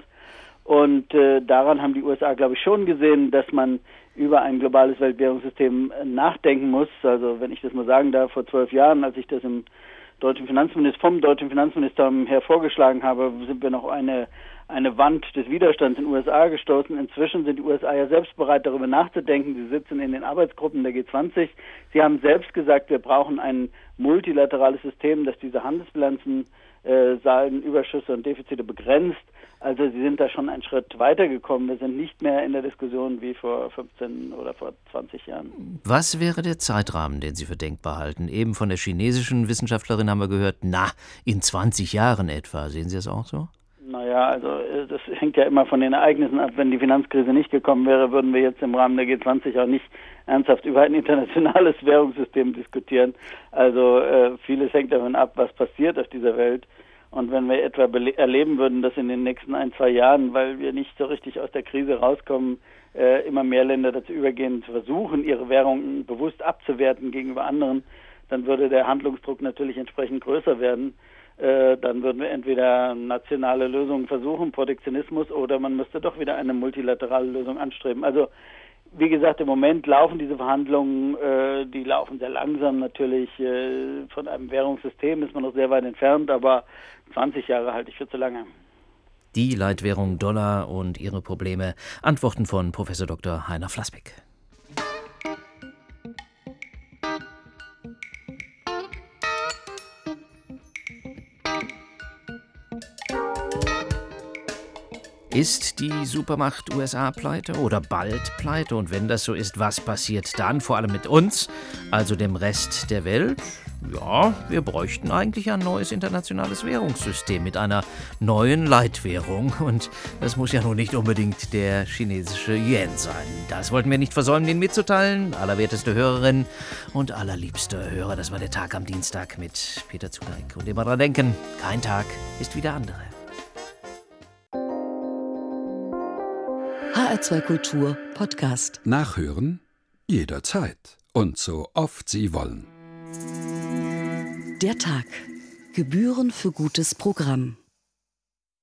Und daran haben die USA, glaube ich, schon gesehen, dass man über ein globales Weltwährungssystem nachdenken muss. Also wenn ich das mal sagen darf, vor 12 Jahren, als ich das vom deutschen Finanzministerium her vorgeschlagen habe, sind wir noch eine Wand des Widerstands in den USA gestoßen. Inzwischen sind die USA ja selbst bereit, darüber nachzudenken. Sie sitzen in den Arbeitsgruppen der G20. Sie haben selbst gesagt, wir brauchen ein multilaterales System, das diese Handelsbilanzen, Salden, Überschüsse und Defizite begrenzt. Also sie sind da schon einen Schritt weitergekommen. Wir sind nicht mehr in der Diskussion wie vor 15 oder vor 20 Jahren. Was wäre der Zeitrahmen, den Sie für denkbar halten? Eben von der chinesischen Wissenschaftlerin haben wir gehört, in 20 Jahren etwa. Sehen Sie das auch so? Naja, also das hängt ja immer von den Ereignissen ab. Wenn die Finanzkrise nicht gekommen wäre, würden wir jetzt im Rahmen der G20 auch nicht ernsthaft über ein internationales Währungssystem diskutieren. Also vieles hängt davon ab, was passiert auf dieser Welt. Und wenn wir etwa erleben würden, dass in den nächsten 1-2 Jahren, weil wir nicht so richtig aus der Krise rauskommen, immer mehr Länder dazu übergehen, zu versuchen, ihre Währungen bewusst abzuwerten gegenüber anderen, dann würde der Handlungsdruck natürlich entsprechend größer werden. Dann würden wir entweder nationale Lösungen versuchen, Protektionismus, oder man müsste doch wieder eine multilaterale Lösung anstreben. Also wie gesagt, im Moment laufen diese Verhandlungen, die laufen sehr langsam natürlich. Von einem Währungssystem ist man noch sehr weit entfernt, aber 20 Jahre halte ich für zu lange. Die Leitwährung Dollar und ihre Probleme. Antworten von Prof. Dr. Heiner Flassbeck. Ist die Supermacht USA pleite oder bald pleite? Und wenn das so ist, was passiert dann? Vor allem mit uns, also dem Rest der Welt? Ja, wir bräuchten eigentlich ein neues internationales Währungssystem mit einer neuen Leitwährung. Und das muss ja nun nicht unbedingt der chinesische Yen sein. Das wollten wir nicht versäumen, Ihnen mitzuteilen. Allerwerteste Hörerin und allerliebste Hörer, das war der Tag am Dienstag mit Peter Zudeik. Und immer dran denken, kein Tag ist wie der andere. HR2 Kultur Podcast. Nachhören jederzeit und so oft Sie wollen. Der Tag. Gebühren für gutes Programm.